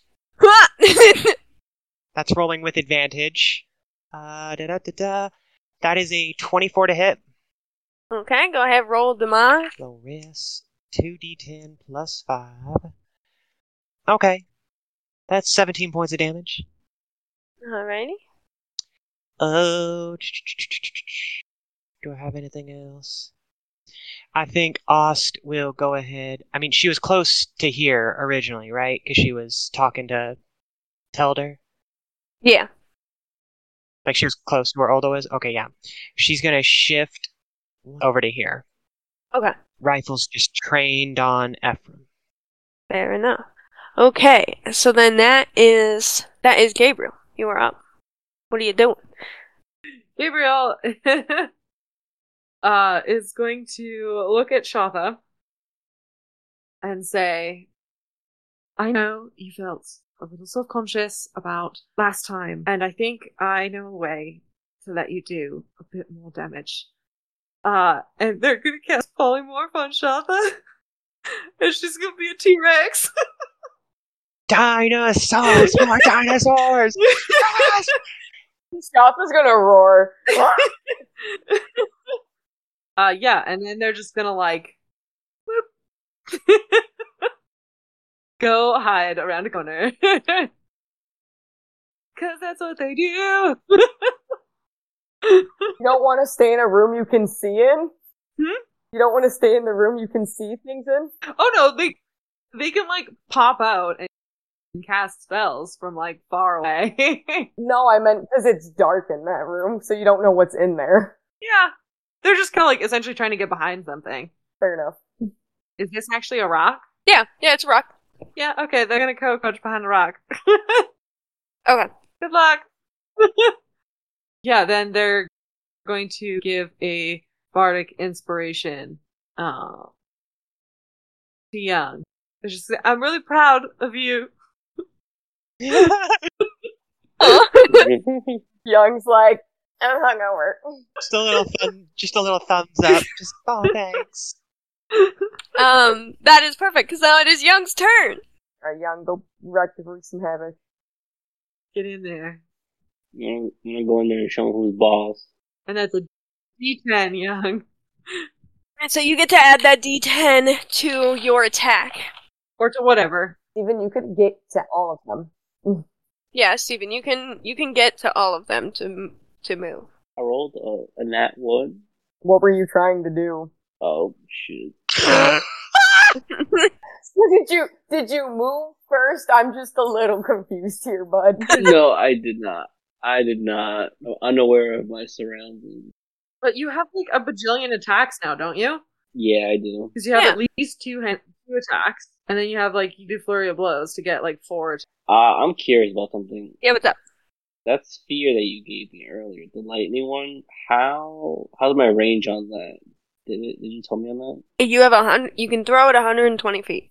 That's rolling with advantage. Uh, da da da da. That is a twenty-four to hit. Okay, go ahead, roll damage. Low risk. two d ten plus five. Okay. That's seventeen points of damage. Alrighty. Oh. Do I have anything else? I think Ost will go ahead. I mean, she was close to here originally, right? Because she was talking to Telder. Yeah. Like she was close to where Olda was? Okay, yeah. She's going to shift over to here. Okay. Rifle's just trained on Ephraim. Fair enough. Okay, so then that is that is Gabriel. You are up. What are you doing? Gabriel uh, is going to look at Shatha and say, I know you felt a little self-conscious about last time, and I think I know a way to let you do a bit more damage. Uh, and they're gonna cast Polymorph on Shatha, and she's gonna be a T-Rex. Dinosaurs! More dinosaurs! Yes! Shatha's gonna roar. uh, yeah, and then they're just gonna, like, whoop, go hide around a corner. Cause that's what they do! You don't want to stay in a room you can see in? Hmm? You don't want to stay in the room you can see things in? Oh no, they they can, like, pop out and cast spells from, like, far away. No, I meant because it's dark in that room, so you don't know what's in there. Yeah. They're just kind of, like, essentially trying to get behind something. Fair enough. Is this actually a rock? Yeah, yeah, it's a rock. Yeah, okay, they're gonna go crouch behind a rock. Okay. Good luck! Yeah, then they're going to give a bardic inspiration uh, to Young. They're just, I'm really proud of you. Young's like, I'm hungover. Just a little thumb, just a little thumbs up. Just, oh, thanks. Um, that is perfect, because now it is Young's turn. Alright, Young, go wreak some havoc. Get in there. I'm gonna go in there and show him who's boss. And that's a D ten, Young. And so you get to add that D ten to your attack. Or to whatever. Steven, you could get to all of them. Yeah, Steven, you can you can get to all of them to to move. I rolled a, a nat one. What were you trying to do? Oh, shit. did you did you move first? I'm just a little confused here, bud. No, I did not. I did not. I'm unaware of my surroundings. But you have like a bajillion attacks now, don't you? Yeah, I do. Because you have Yeah. at least two hand- two attacks, and then you have like you do flurry of blows to get like four. Attacks. Uh, I'm curious about something. Yeah, what's up? That sphere that you gave me earlier, the lightning one, how how's my range on that? Did it? Did you tell me on that? You have a hundred. You can throw it one hundred twenty feet.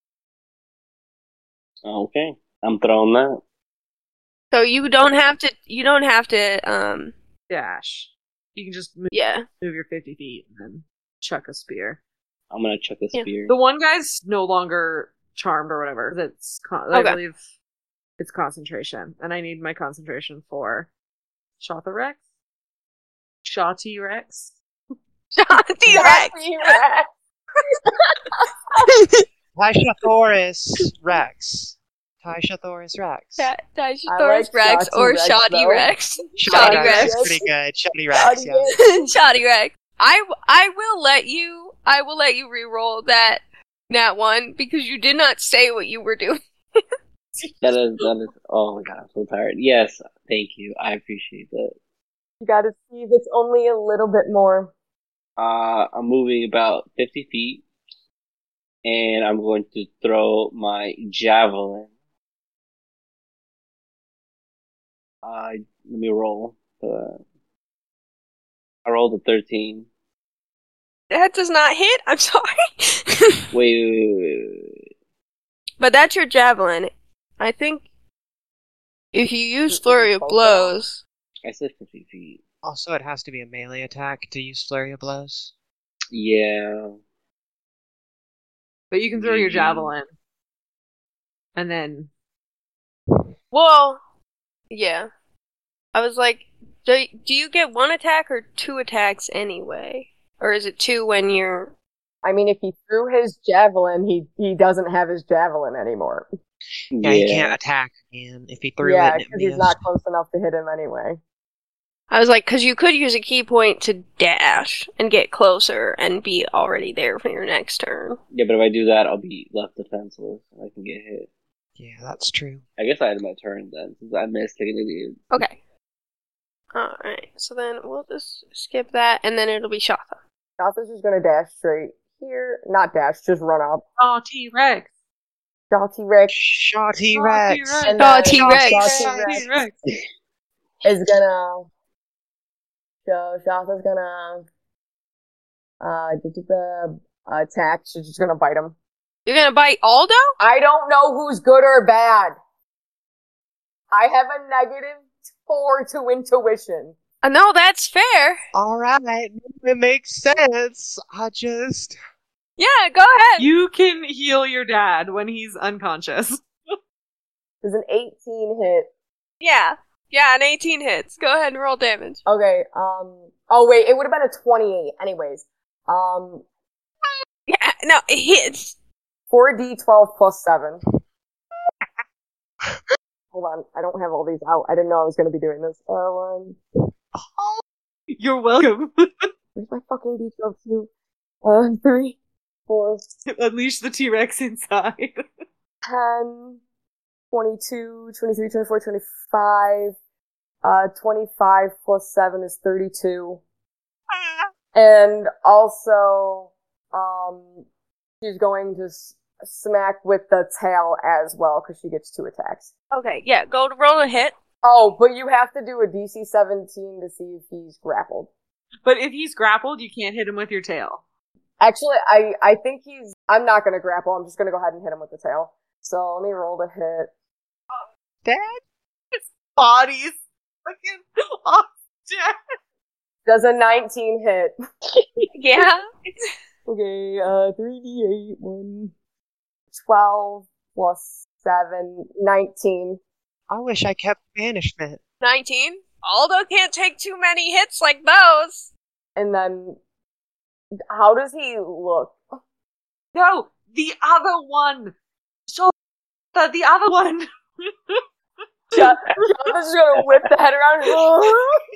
Okay, I'm throwing that. So you don't have to. You don't have to. Um. Dash. You can just move, Yeah. move your fifty feet and then chuck a spear. I'm gonna chuck a Yeah. spear. The one guy's no longer charmed or whatever. That's con- I Okay. believe it's concentration, and I need my concentration for Shotharex, Shawty Rex. T-Rex. T-Rex. Tychothoris Rex. Tychothoris Rex. Ta- I Tychothoris like Rex Shotty or Rex, Shoddy though. Rex. Shoddy Shoddy Rex Rex. is pretty good. Shoddy Rex, yeah. Shoddy Rex. I, w- I will let you. I will let you re-roll that nat one because you did not say what you were doing. That is that is. Oh my god, I'm so tired. Yes, thank you. I appreciate that. You gotta see if it's only a little bit more. Uh, I'm moving about fifty feet, and I'm going to throw my javelin. Uh, let me roll. Uh, I rolled a thirteen. That does not hit. I'm sorry. Wait, wait, wait, wait, wait. But that's your javelin. I think if you use flurry of blows, I said fifty feet. Also, it has to be a melee attack to use Flurry of Blows. Yeah. But you can throw your Mhm. javelin, and then well, yeah. I was like, do do you get one attack or two attacks anyway, or is it two when you're? I mean, if he threw his javelin, he he doesn't have his javelin anymore. Yeah, he can't attack again if he threw yeah, it and it because he's missed. not close enough to hit him anyway. I was like, because you could use a key point to dash and get closer and be already there for your next turn. Yeah, but if I do that, I'll be left defenseless. I can get hit. Yeah, that's true. I guess I had my turn then, since I missed taking an idiot. Okay. Alright, so then we'll just skip that, and then it'll be Shatha. Shotha's just gonna dash straight here. Not dash, just run up. oh T Rex, Shotty Rex Shaw T Oh, Rex. T-Rex. And Oh, then T-Rex. Shotty T Rex. is gonna. So Shotha's gonna. Uh, do the attack. She's just gonna bite him. You're gonna bite Aldo? I don't know who's good or bad. I have a negative four to intuition. Uh, no, that's fair. Alright, it makes sense. I just... Yeah, go ahead. You can heal your dad when he's unconscious. There's an eighteen hit. Yeah. Yeah, an eighteen hits. Go ahead and roll damage. Okay, um, oh wait, it would have been a twenty-eight anyways. Um, Yeah, no, it hits. four d twelve plus seven. Hold on, I don't have all these out. I didn't know I was gonna be doing this. Uh, one. You're welcome. Where's my fucking d twelve two? Uh, three, four, Unleash the T Rex inside. ten, twenty-two, twenty-three, twenty-four, twenty-five. Uh, twenty-five plus seven is thirty-two. And also, um, she's going to s- smack with the tail as well, because she gets two attacks. Okay, yeah, go to roll a hit. Oh, but you have to do a D C seventeen to see if he's grappled. But if he's grappled, you can't hit him with your tail. Actually, I, I think he's... I'm not gonna grapple, I'm just gonna go ahead and hit him with the tail. So, let me roll the hit. Dad? His body's fucking off dead. Does a nineteen hit. Yeah. Okay, uh, three d eight, one, twelve plus seven, nineteen. I wish I kept banishment. nineteen. Aldo can't take too many hits like those. And then, how does he look? No, the other one. So The, the other one. Jonathan's just gonna whip the head around.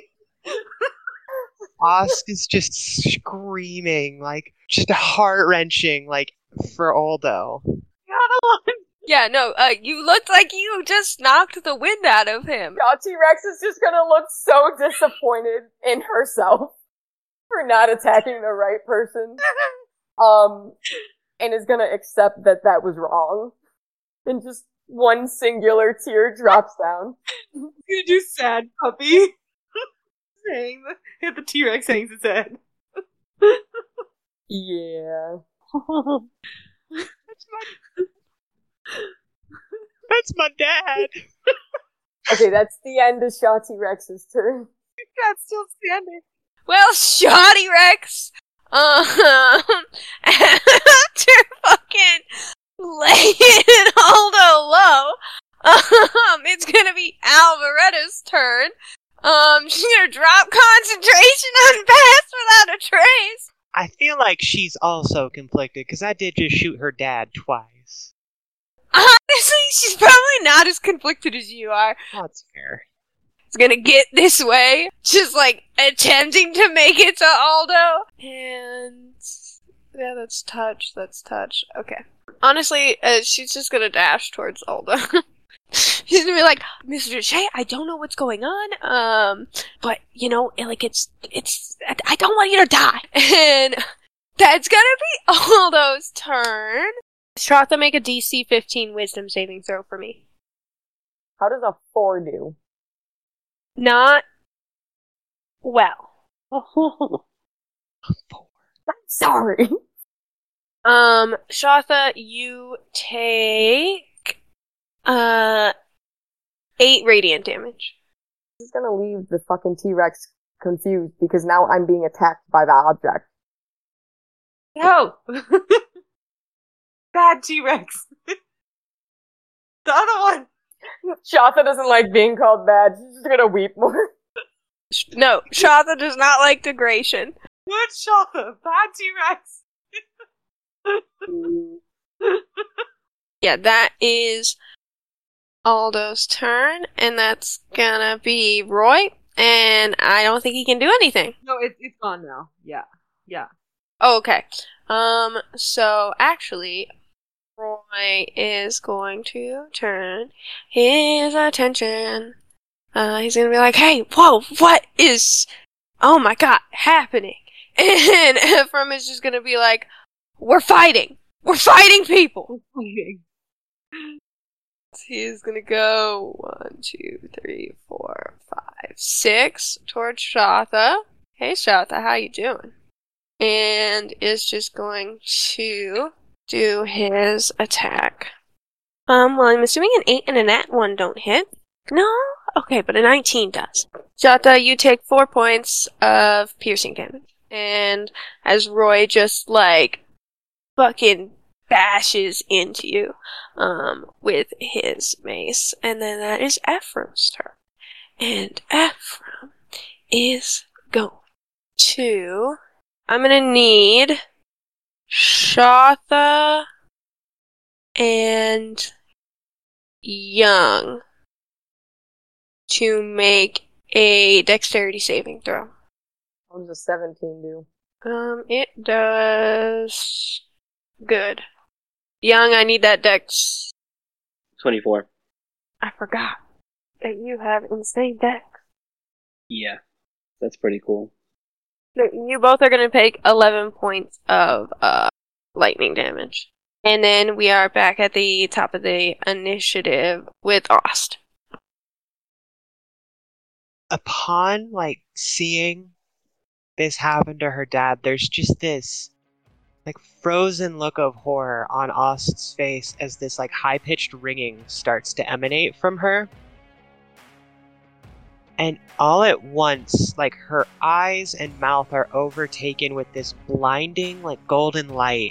Osk is just screaming, like, just heart-wrenching, like, for Aldo. The other one. Yeah, no, uh, you looked like you just knocked the wind out of him. Yeah, T-Rex is just gonna look so disappointed in herself for not attacking the right person. Um, and is gonna accept that that was wrong. And just one singular tear drops down. You do sad puppy. Saying the, hit the T-Rex hangs its head. Yeah. That's my... That's my dad. Okay, that's the end of Shaw T-Rex's turn. Dad's still standing. Well, Shoddy Rex, um, after fucking laying Aldo low, um, it's gonna be Alvaretta's turn. Um, she's gonna drop concentration on Pass Without a Trace. I feel like she's also conflicted, because I did just shoot her dad twice. Honestly, she's probably not as conflicted as you are. That's fair. It's gonna get this way, just like attempting to make it to Aldo. And yeah, that's touch, that's touch. Okay. Honestly, uh, she's just gonna dash towards Aldo. She's gonna be like, Mister Shea, I don't know what's going on, um, but, you know, like, it's, it's, I don't want you to die. And that's gonna be Aldo's turn. Shratha, make a D C fifteen wisdom saving throw for me. How does a four do? Not well. I'm sorry. Um, Shratha, you take, uh, eight radiant damage. This is gonna leave the fucking T-Rex confused because now I'm being attacked by the object. No! Bad T-Rex. The other one. Shotha doesn't like being called bad. She's just gonna weep more. No, Shratha does not like degradation. Good Shotha. Bad T-Rex. Yeah, that is Aldo's turn, and that's gonna be Roy, and I don't think he can do anything. No, it, it's gone now. Yeah. Yeah. Oh, okay. Um, so actually, Roy is going to turn his attention. Uh, he's gonna be like, hey, whoa, what is, oh my god, happening? And Ephraim is just gonna be like, we're fighting! We're fighting people! Fighting. He's gonna go one, two, three, four, five, six towards Shratha. Hey Shratha, how you doing? And is just going to do his attack. Um, well, I'm assuming an eight and a nat one don't hit. No? Okay, but a nineteen does. Shratha, you take four points of piercing damage. And as Roy just, like, fucking bashes into you, um, with his mace. And then that is Ephraim's turn. And Ephraim is going to... I'm gonna need Shratha and Young to make a dexterity saving throw. What does a seventeen do? Um, it does good. Young, I need that dex. twenty-four. I forgot that you have insane dex. Yeah. That's pretty cool. You both are going to take eleven points of uh, lightning damage. And then we are back at the top of the initiative with Ost. Upon, like, seeing this happen to her dad, there's just this, like, frozen look of horror on Ost's face as this, like, high-pitched ringing starts to emanate from her. And all at once, like, her eyes and mouth are overtaken with this blinding, like, golden light.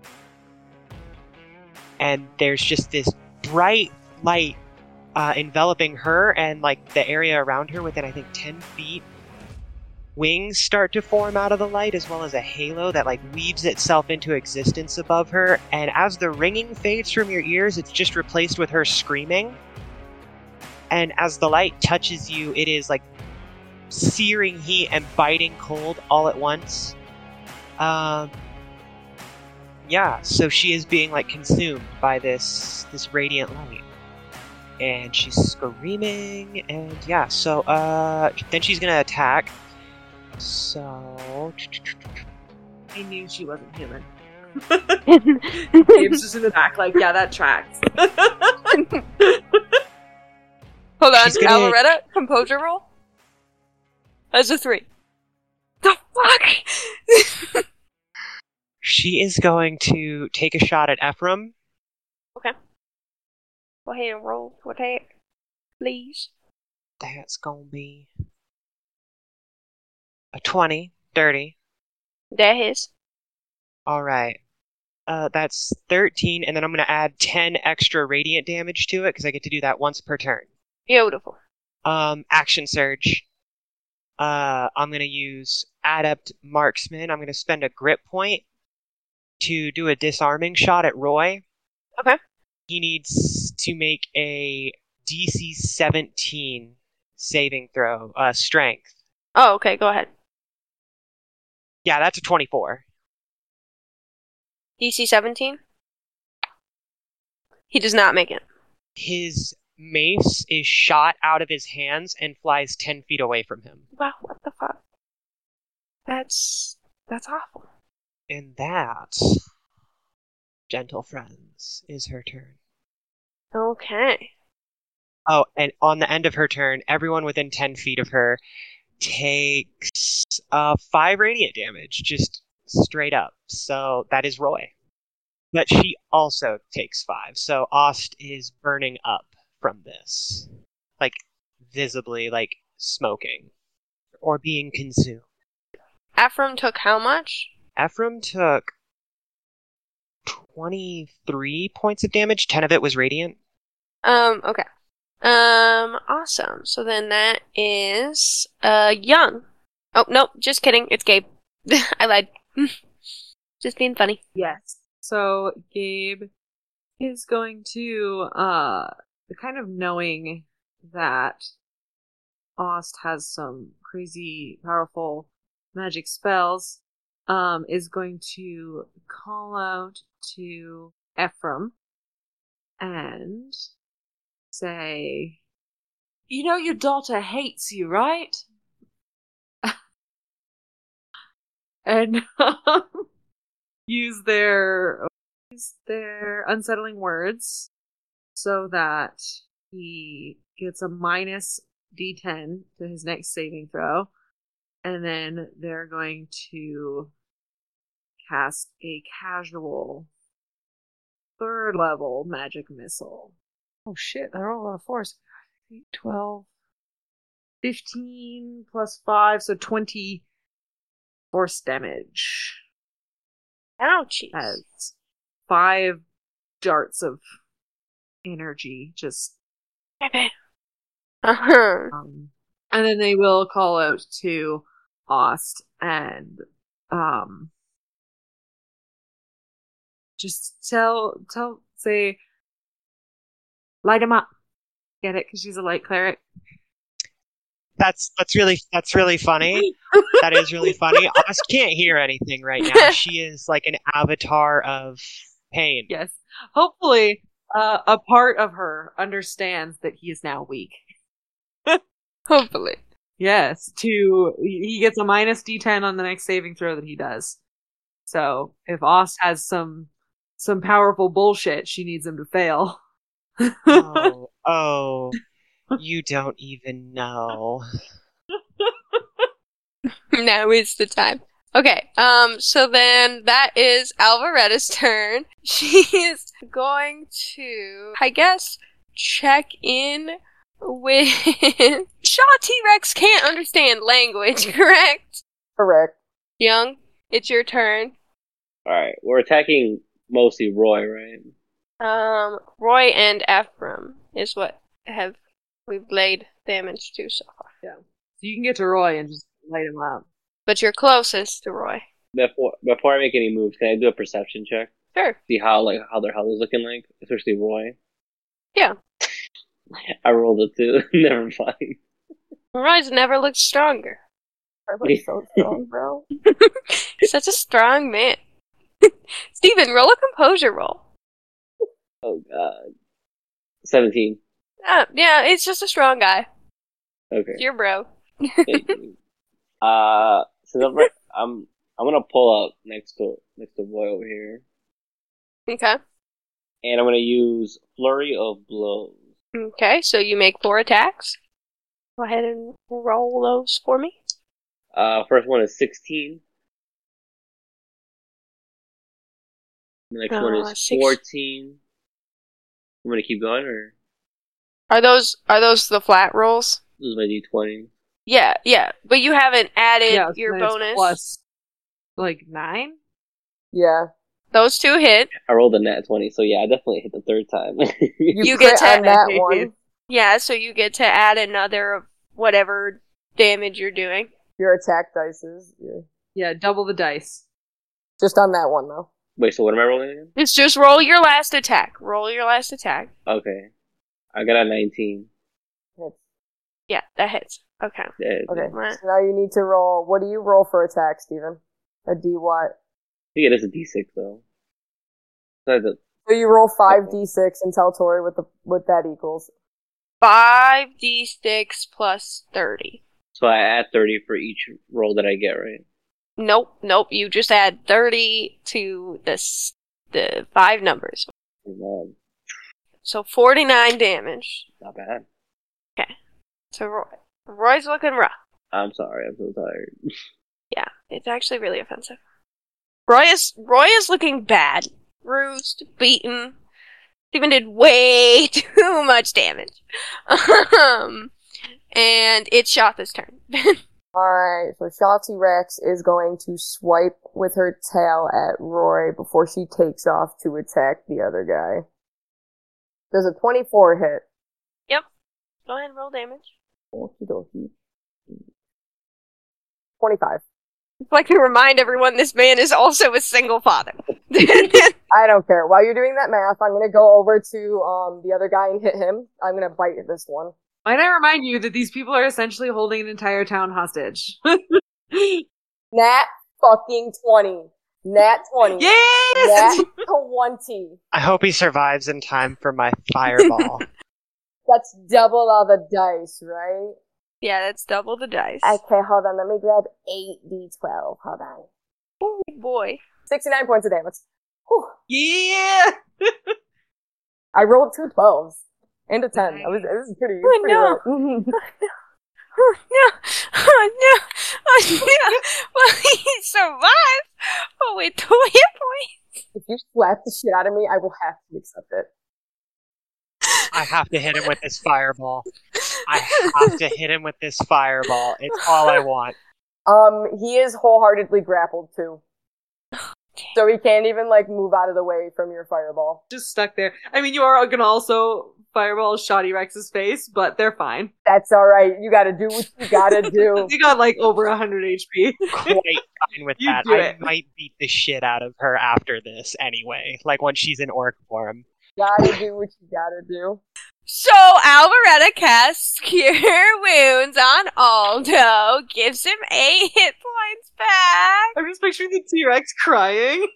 And there's just this bright light uh, enveloping her and, like, the area around her within, I think, ten feet. wings start to form out of the light, as well as a halo that like weaves itself into existence above her. And as the ringing fades from your ears, it's just replaced with her screaming. And as the light touches you, it is like searing heat and biting cold all at once. Um, yeah, so she is being like consumed by this this radiant light. And she's screaming, and yeah, so uh then she's gonna attack. So I knew she wasn't human. Gabe's just in the back, like, yeah, that tracks. Hold on, She's gonna- Alvaretta, composure roll. That's a three. The fuck? she is going to take a shot at Ephraim. Okay. Go ahead and roll for that, please. That's gonna be a twenty, dirty. That is. Alright. Uh, that's thirteen, and then I'm gonna add ten extra radiant damage to it, because I get to do that once per turn. Beautiful. Um, action surge. Uh, I'm gonna use Adept Marksman. I'm gonna spend a grip point to do a disarming shot at Roy. Okay. He needs to make a D C seventeen saving throw, uh, strength. Oh, okay, go ahead. Yeah, that's a twenty-four. D C seventeen? He does not make it. His mace is shot out of his hands and flies ten feet away from him. Wow, what the fuck? That's... that's awful. And that, gentle friends, is her turn. Okay. Oh, and on the end of her turn, everyone within ten feet of her takes uh, five radiant damage, just straight up. So that is Roy. But she also takes five. So Ost is burning up from this. Like, visibly, like, smoking. Or being consumed. Ephraim took how much? Ephraim took twenty-three points of damage. ten of it was radiant. Um, okay. Um, awesome. So then that is, uh, Young. Oh, nope, just kidding. It's Gabe. I lied. Just being funny. Yes. So Gabe is going to, uh, kind of knowing that Ost has some crazy, powerful magic spells, um, is going to call out to Ephraim and say, "You know your daughter hates you, right?" and um, use their use their unsettling words so that he gets a minus D ten to his next saving throw, and then they're going to cast a casual third level magic missile. Oh shit, I rolled a lot of fours. eight, twelve, fifteen plus five, so twenty force damage. Ouchies. As five darts of energy just Okay. Uh-huh. um and then they will call out to Ost and um just tell tell say light him up. Get it? Because she's a light cleric. That's that's really that's really funny. That is really funny. Ost can't hear anything right now. She is like an avatar of pain. Yes. Hopefully, uh, a part of her understands that he is now weak. Hopefully. Yes. To he gets a minus D ten on the next saving throw that he does. So if Ost has some some powerful bullshit, she needs him to fail. Oh, oh, you don't even know. Now is the time. Okay, um, so then that is Alvaretta's turn. She is going to, I guess, check in with... Shaw T-Rex can't understand language, correct? Correct. Young, it's your turn. Alright, we're attacking mostly Roy, right? Um, Roy and Ephraim is what have we've laid damage to so far. Yeah. So you can get to Roy and just light him up. But you're closest to Roy. Before before I make any moves, can I do a perception check? Sure. See how like how their health is looking like, especially Roy. Yeah. I rolled a two. Never mind. Roy's never looked stronger. I look so strong, bro. He's such a strong man. Steven, roll a composure roll. Oh god. Seventeen. Uh, yeah, it's just a strong guy. Okay. It's your bro. uh, since I'm, right, I'm I'm gonna pull up next to next to Roy over here, Okay. and I'm gonna use Flurry of Blows. Okay, so you make four attacks. Go ahead and roll those for me. Uh, first one is sixteen. The next one Uh, is six- fourteen. I'm gonna keep going, or Are those are those the flat rolls? this is my D twenty. Yeah, yeah, but you haven't added Yeah, so your then it's bonus. plus like nine. Yeah. Those two hit. I rolled a nat twenty, so yeah, I definitely hit the third time. You, You crit get to- on that one. Yeah, so you get to add another whatever damage you're doing. Your attack dices. Yeah. Yeah, double the dice. Just on that one, though. Wait, so what am I rolling again? It's just roll your last attack. Roll your last attack. Okay, I got a nineteen. Hits. Yeah, that hits. Okay. Yeah, Okay. I Right. So now you need to roll. What do you roll for attack, Steven? A D what? think it is a D six though. So the- So you roll five d six and tell Tori what the what that equals. five d six plus thirty. So I add thirty for each roll that I get, right? Nope, nope. You just add thirty to the s- the five numbers. Man, So forty-nine damage. not bad. So Roy. Roy's looking rough. I'm sorry, I'm so tired. Yeah, it's actually really offensive. Roy is Roy is looking bad. Bruised, beaten. Steven did way too much damage. Um, and it's Shotha's turn. Alright, so Shotzi Rex is going to swipe with her tail at Roy before she takes off to attack the other guy. Does a twenty-four hit? Yep. Go ahead and roll damage. Okie dokie. twenty-five. I'd like to remind everyone this man is also a single father. I don't care. While you're doing that math, I'm gonna go over to um the other guy and hit him. I'm gonna bite this one. Might I remind you that these people are essentially holding an entire town hostage? Nat fucking twenty. Nat twenty. Yes! Nat twenty. I hope he survives in time for my fireball. That's double all the dice, right? Yeah, that's double the dice. Okay, hold on. Let me grab eight d twelve. Hold on. Oh boy. sixty-nine points of damage. Whew. Yeah! I rolled two twelves and a ten. I was, it was pretty, Oh, pretty no. low. Oh no! Oh no! Oh no! Well, he survived! Oh wait, two hit points! If you slap the shit out of me, I will have to accept it. I have to hit him with this fireball. I have to hit him with this fireball. It's all I want. Um, he is wholeheartedly grappled too. So he can't even, like, move out of the way from your fireball. Just stuck there. I mean, you are gonna also fireball Shoddy Rex's face, but they're fine. That's alright. You gotta do what you gotta do. You got like over one hundred H P. Quite fine with You that. do I it. might beat the shit out of her after this anyway. Like when she's in orc form. Gotta do what you gotta do. So Alvaretta casts Cure Wounds on Aldo, gives him eight hit points back. I'm just picturing the T-Rex crying.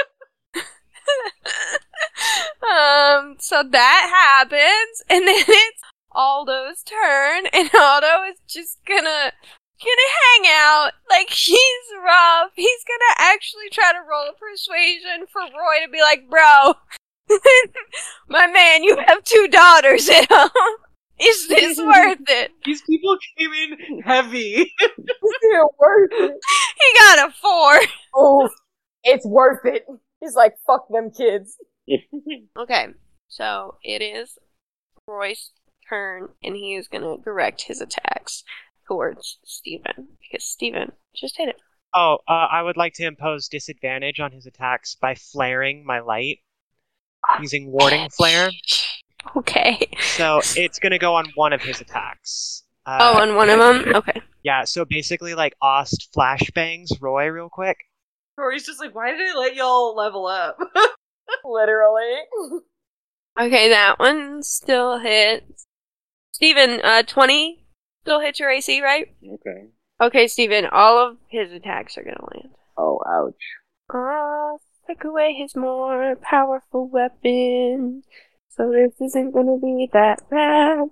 um, so that happens, and then it's Aldo's turn, and Aldo is just gonna gonna hang out. Like, he's rough. He's gonna actually try to roll a persuasion for Roy to be like, bro, my man, you have two daughters at home. Is this worth it? These people came in heavy. Is it worth it? He got a four. Oh, it's worth it. He's like, fuck them kids. Okay, so it is Roy's turn, and he is gonna direct his attacks towards Steven, because Steven just hit him. Oh, uh, I would like to impose disadvantage on his attacks by flaring my light. Using warding flare. Okay. So it's gonna go on one of his attacks. Uh, Oh, on one of them? Okay. Yeah, so basically, like, Ost flashbangs Roy real quick. Rory's just like, why did I let y'all level up? Literally. Okay, that one still hits. Steven, uh, twenty still hits your A C, right? Okay. Okay, Steven, all of his attacks are gonna land. Oh, ouch. Ah, take away his more powerful weapon. So this isn't gonna be that bad.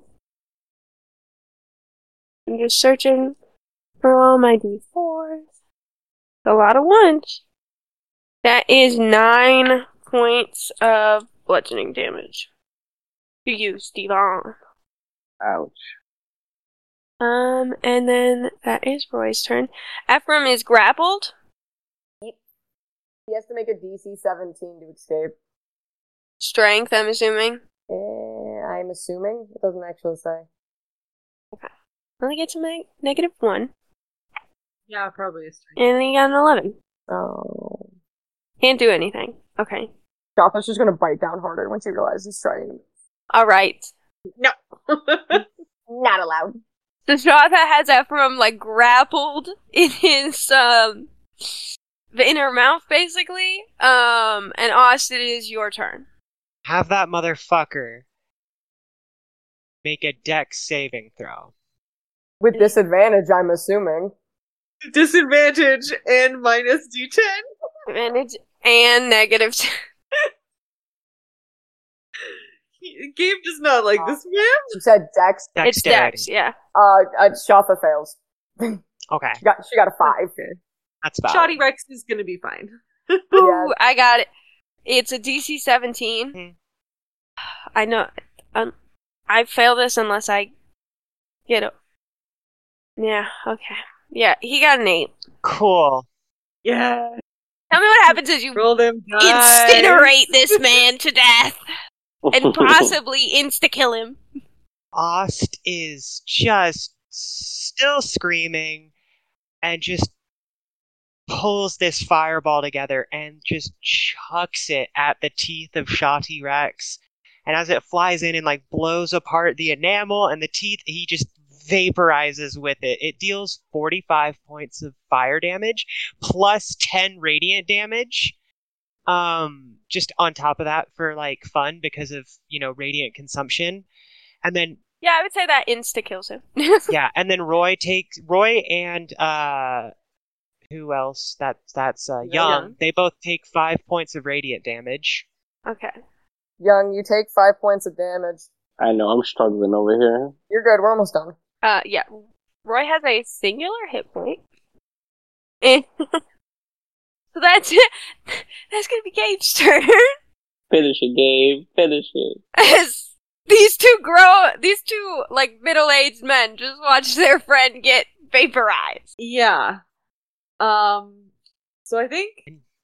I'm just searching for all my D fours. A lot of ones. That is nine points of bludgeoning damage. To you, Steven. Ouch. Um, and then that is Roy's turn. Ephraim is grappled. He has to make a D C seventeen to escape. Strength, I'm assuming. Eh, I'm assuming. It doesn't actually say. Only gets a me- negative one. Yeah, probably a strength. And then you got an eleven. Oh. Can't do anything. Okay. Joppa's just gonna bite down harder when she realizes he's trying. Alright. No. Not allowed. So Jotha has Ephraim, like, grappled in his, um, the inner mouth, basically. Um, and Austin, it is your turn. Have that motherfucker make a dex saving throw. With disadvantage, I'm assuming. Disadvantage and minus D ten. Advantage and negative. Gabe does not like this man. She said Dex. It's Dexterity. Dex, yeah. Uh, uh Joppa fails. Okay, She got she got a five. that's about Shoddy Rex is gonna be fine. Yeah. Ooh, I got it. It's a D C seventeen. Hmm. I know. Um, I fail this unless I get a. Yeah, okay. Yeah, he got an eight. cool. Yeah. Tell me what happens as you Roll them dice. incinerate this man to death and possibly insta-kill him. Ost is just still screaming and just pulls this fireball together and just chucks it at the teeth of Shotty Rex. And as it flies in and like blows apart the enamel and the teeth, he just vaporizes with it. It deals forty-five points of fire damage plus ten radiant damage. Um, just on top of that for like fun because of, you know, radiant consumption. And then Yeah, I would say that insta-kills him. yeah, and then Roy takes Roy and uh who else? That that's uh, Young. Young. They both take five points of radiant damage. Okay. Young, you take five points of damage. I know, I'm struggling over here. You're good. We're almost done. Uh, yeah. Roy has a singular hit point. And so that's it. That's gonna be Gabe's turn. Finish it, Gabe. Finish it. As these two grow, these two, like, middle-aged men just watch their friend get vaporized. Yeah. Um, so I think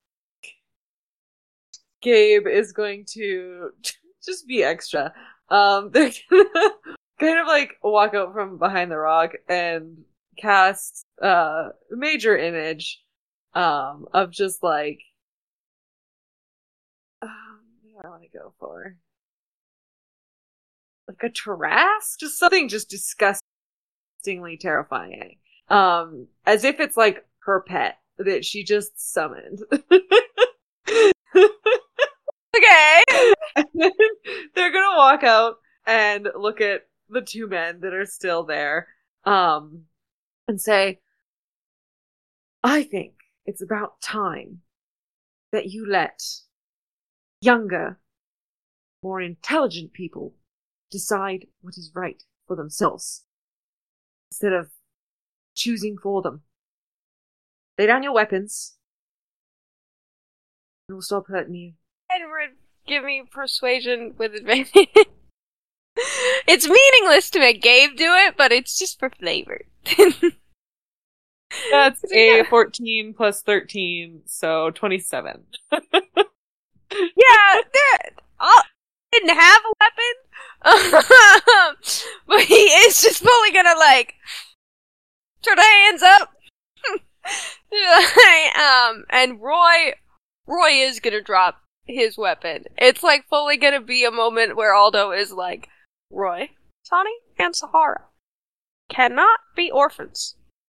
Gabe is going to just be extra. Um, they're gonna kind of like walk out from behind the rock and cast uh major image um of just like um, what do I want to go for? Like a Tarrasque? Just something just disgustingly terrifying. Um, as if it's like her pet that she just summoned. Okay. And then they're gonna walk out and look at the two men that are still there, um, and say, I think it's about time that you let younger, more intelligent people decide what is right for themselves, instead of choosing for them. Lay down your weapons, and we'll stop hurting you. Edward, give me persuasion with advantage. It's meaningless to make Gabe do it, but it's just for flavor. That's a fourteen plus thirteen, so twenty-seven. Yeah, that I didn't have a weapon, but he is just fully gonna like sort of hands up. um, and Roy, Roy is gonna drop his weapon. It's like fully gonna be a moment where Aldo is like, Roy, Sonny, and Sahara cannot be orphans.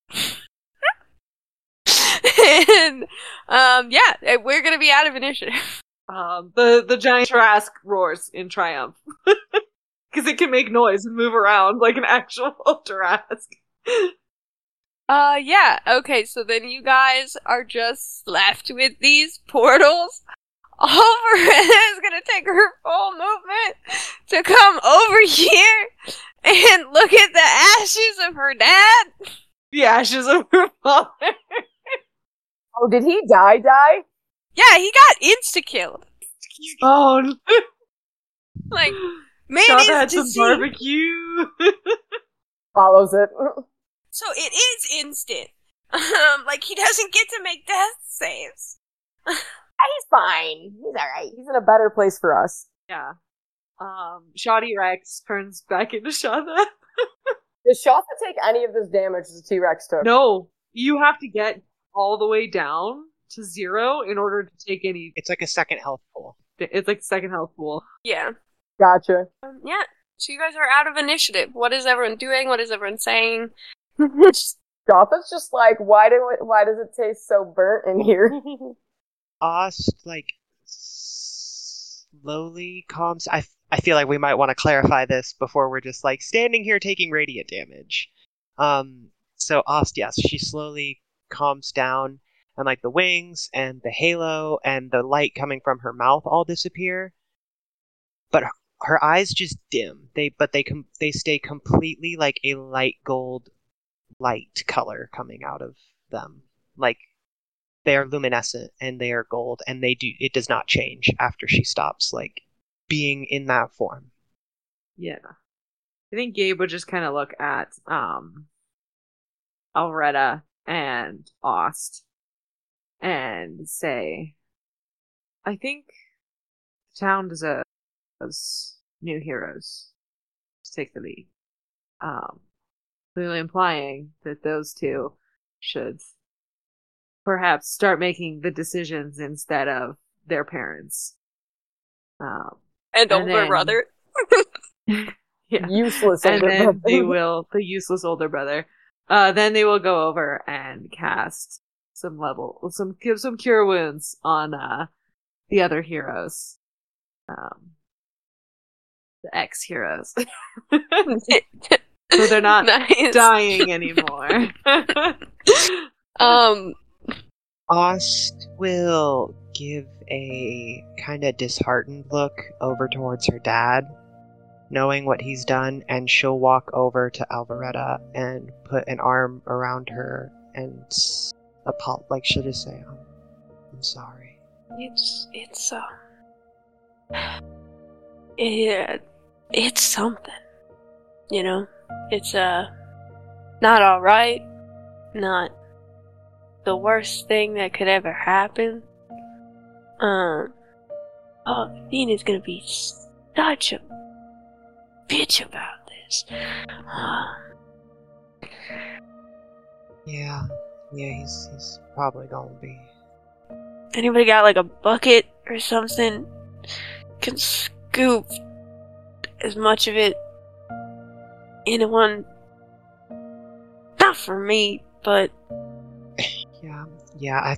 and um, yeah, we're gonna be out of initiative. Um, the the giant Trask roars in triumph because it can make noise and move around like an actual Trask. Uh, yeah. Okay, so then you guys are just left with these portals. Alvarez is gonna take her full movement to come over here and look at the ashes of her dad. The ashes of her father. Oh, did he die? Die? Yeah, he got insta-killed. Oh, no. Like, man, Shava is had some disease. barbecue. Follows it. So it is instant. Um, like, he doesn't get to make death saves. He's fine. He's alright. He's in a better place for us. Yeah. Um, Shoddy Rex turns back into Shava. Does Shafa take any of this damage the T-Rex took? No, you have to get all the way down to zero in order to take any. It's like a second health pool. It's like second health pool. Yeah. Gotcha. Um, yeah. So you guys are out of initiative. What is everyone doing? What is everyone saying? Shafa's just like, why do it, why does it taste so burnt in here? Ost, like, slowly calms. I, I feel like we might want to clarify this before we're just, like, standing here taking radiant damage. Um, so Ost, yes, she slowly calms down, and, like, the wings and the halo and the light coming from her mouth all disappear. But her, her eyes just dim. They, but they com- they stay completely, like, a light gold light color coming out of them. Like, they are luminescent and they are gold, and they do it does not change after she stops like being in that form. Yeah. I think Gabe would just kind of look at um Alretta and Ost and say, I think the town deserves new heroes to take the lead. Um, clearly implying that those two should perhaps start making the decisions instead of their parents. Um, and And older then- brother. yeah. Useless. And older then brother. they will, the useless older brother, uh, then they will go over and cast some level, some, give some cure wounds on, uh, the other heroes. Um, the ex-heroes. So they're not Nice. dying anymore. Um, Ost will give a kind of disheartened look over towards her dad, knowing what he's done, and she'll walk over to Alvaretta and put an arm around her and s- apo- like she'll just say, oh, I'm sorry. it's, it's, uh, yeah, it's something, you know? It's, uh, not alright, not the worst thing that could ever happen. Um, oh, Athena's gonna be such a bitch about this. Yeah, yeah, he's, he's probably gonna be. Anybody got like a bucket or something? Can scoop as much of it into one. Not for me, but Yeah, yeah,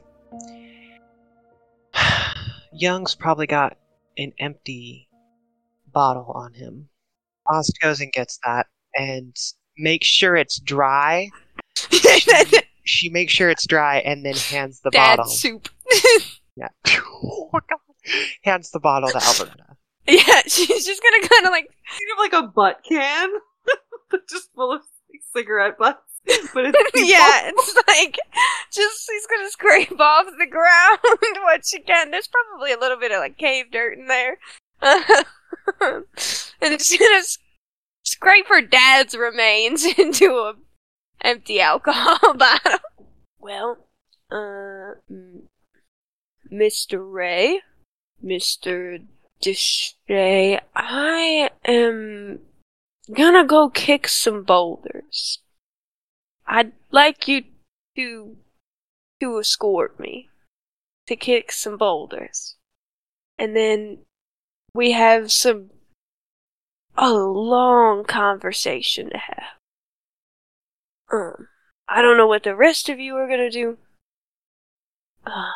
I... Young's probably got an empty bottle on him. Ost goes and gets that and makes sure it's dry. She makes sure it's dry and then hands the dad bottle. soup. Yeah. Oh my God. Hands the bottle to Alberta. Yeah, she's just gonna kind of like. You have like a butt can, just full of like, cigarette butts. But it's Yeah, it's like just she's gonna scrape off the ground what she can. There's probably a little bit of like cave dirt in there, and she's gonna s- scrape her dad's remains into a empty alcohol bottle. Well, uh, m- Mister Ray, Mister Deshay, I am gonna go kick some boulders. I'd like you to to escort me to kick some boulders. And then we have some a long conversation to have. Um I don't know what the rest of you are gonna do, Um,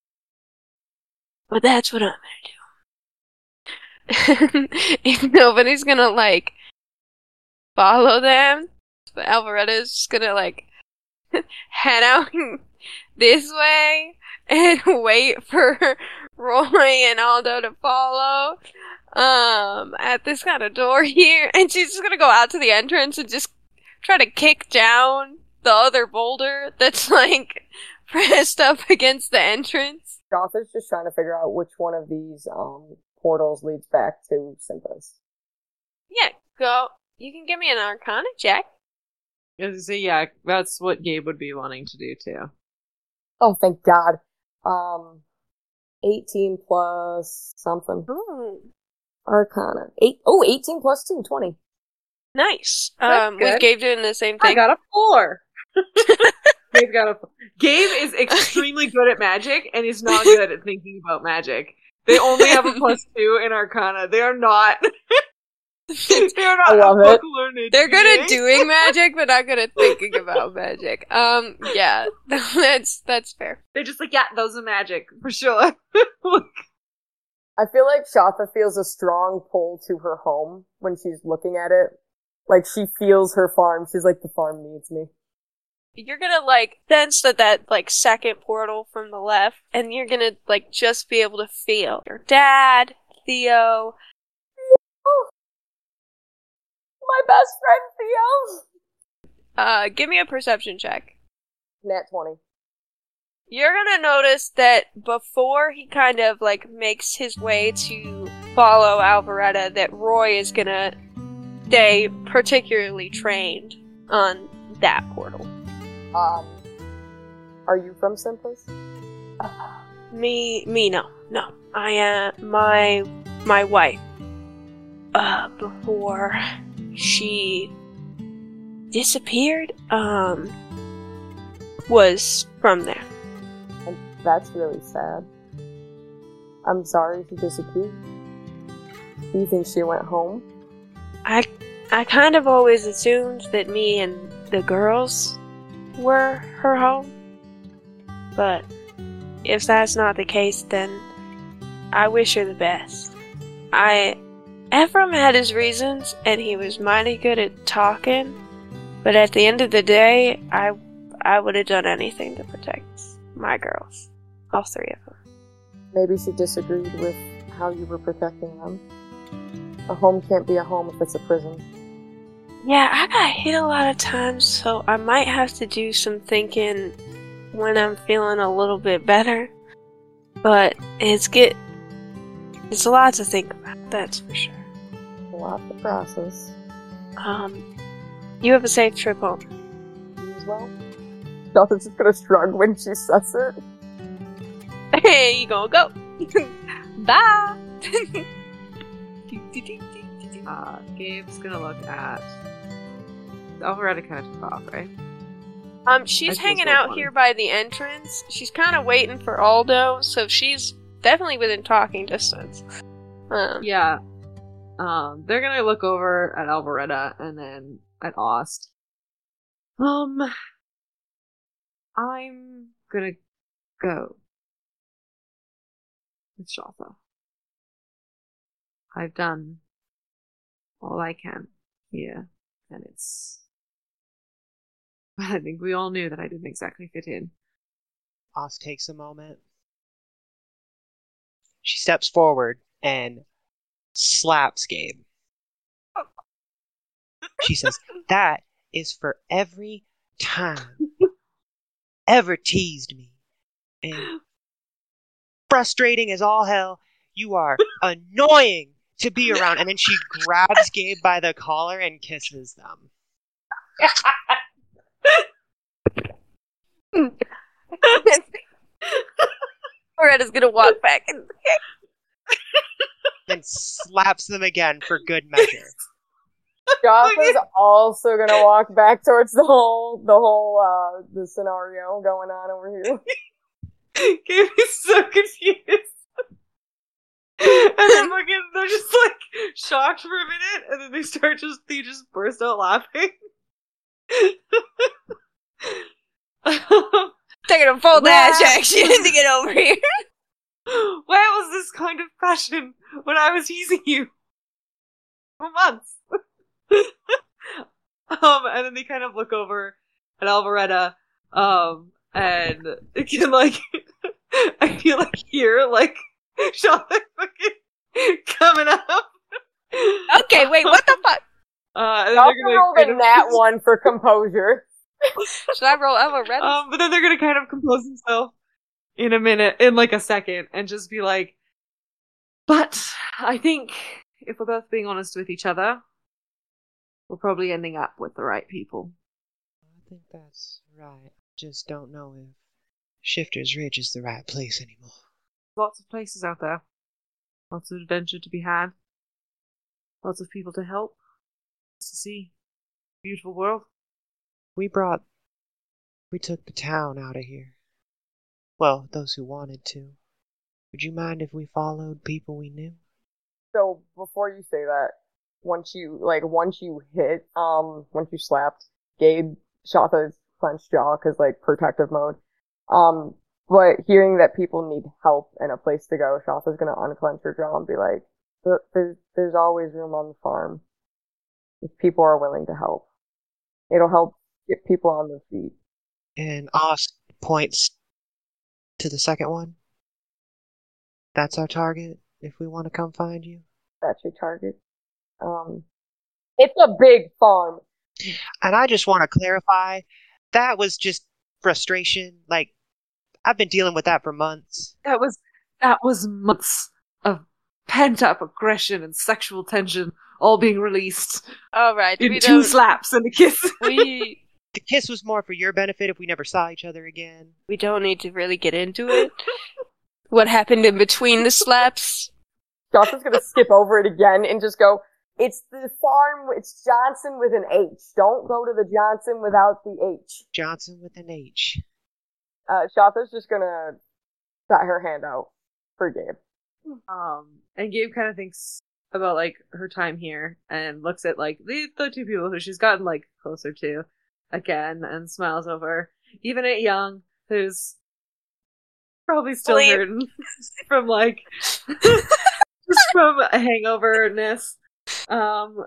but that's what I'm gonna do. If nobody's gonna, like, follow them, but Alvaretta's just gonna, like, head out this way and wait for Roy and Aldo to follow um at this kind of door here, and she's just gonna go out to the entrance and just try to kick down the other boulder that's like pressed up against the entrance. Gotha's just trying to figure out which one of these um portals leads back to Simpus. Yeah, go. You can give me an Arcana check. So yeah, that's what Gabe would be wanting to do too. Oh, thank God. Um, eighteen plus something. Ooh, Arcana. Eight. Oh, eighteen plus two, twenty. nice. That's Um, was good. Gabe doing the same I thing? got a four. Gabe got a. Gabe is extremely good at magic and is not good at thinking about magic. They only have a plus two in Arcana. They are not. They are not I love a it. book learned They're good at being. doing magic, but not good at thinking about magic. Um, yeah, that's that's fair. They're just like, yeah, those are magic for sure. I feel like Shatha feels a strong pull to her home when she's looking at it. Like, she feels her farm. She's like, the farm needs me. You're gonna, like, sense that that, like, second portal from the left, and you're gonna, like, just be able to feel your dad, Theo. Oh, my best friend, Theo! Uh, give me a perception check. Nat twenty. You're gonna notice that before he kind of, like, makes his way to follow Alvaretta, that Roy is gonna stay particularly trained on that portal. Um, are you from Simpus? Me, me, no, no. I am, uh, my, my wife, uh, before she disappeared, um, was from there. And that's really sad. I'm sorry she disappeared. Do you think she went home? I, I kind of always assumed that me and the girls were her home, but if that's not the case, then I wish her the best. I, Ephraim had his reasons, and he was mighty good at talking, but at the end of the day, I, I would have done anything to protect my girls. All three of them. Maybe she disagreed with how you were protecting them. A home can't be a home if it's a prison. Yeah, I got hit a lot of times, so I might have to do some thinking when I'm feeling a little bit better. But it's get it's a lot to think about, that's for sure. A lot to process. Um, you have a safe trip home. You as well? Jonathan's just gonna shrug when she says it. Hey, you gonna go? Bye. uh, Gabe's gonna look at. Alvaretta kind of took off, right? Um, she's I hanging feel so out funny. here by the entrance. She's kind of waiting for Aldo, so she's definitely within talking distance. Um, Yeah. Um, they're gonna look over at Alvaretta and then at Ost. Um, I'm gonna go with Shatha. I've done all I can here, and it's. I think we all knew that I didn't exactly fit in. Oz takes a moment. She steps forward and slaps Gabe. She says, "That is for every time ever teased me. And frustrating as all hell, you are annoying to be around." And then she grabs Gabe by the collar and kisses them. Loretta's gonna walk back and Then slaps them again for good measure. Jaffa's also gonna walk back towards the whole, the whole, uh, the scenario going on over here. Gabe is so confused. And then fucking, they're just like shocked for a minute, and then they start just, they just burst out laughing. they're a full dash Wow. action to get over here. Where was this kind of passion when I was teasing you for months? um, and then they kind of look over at Alvaretta, um, and it can like, I feel like here, like, Charlotte fucking coming up. Okay, wait, what the fuck? Uh, and then Y'all they're can gonna roll kind the of- nat one for composure. Should I roll Alvaretta? Um, but then they're gonna kind of compose themselves in a minute, in like a second, and just be like, but I think if we're both being honest with each other, we're probably ending up with the right people. I think that's right. Just don't know if Shifter's Ridge is the right place anymore. Lots of places out there. Lots of adventure to be had. Lots of people to help. To see. Beautiful world. We brought. We took the town out of here. Well, those who wanted to. Would you mind if we followed people we knew? So before you say that, once you like once you hit, um, once you slapped, Gabe shot his clenched jaw because like protective mode. Um, but hearing that people need help and a place to go, Shotha's gonna unclench her jaw and be like, "Th- "There's there's always room on the farm if people are willing to help. It'll help get people on their feet." And Oz points to the second one. That's our target if we want to come find you. That's your target. Um, it's a big farm. And I just want to clarify, that was just frustration. Like, I've been dealing with that for months. That was that was months of pent up aggression and sexual tension all being released Alright, in we two don't... slaps and a kiss. We... The kiss was more for your benefit if we never saw each other again. We don't need to really get into it. What happened in between the slaps? Shotha's gonna skip over it again and just go, "It's the farm, it's Johnson with an H. Don't go to the Johnson without the H." Johnson with an H. Uh, Shotha's just gonna put her hand out for Gabe. Um, and Gabe kind of thinks about like her time here and looks at like the the two people who she's gotten like closer to again and smiles over, even at Young, who's probably still Bleep. hurting from like just from a hangoverness. Um,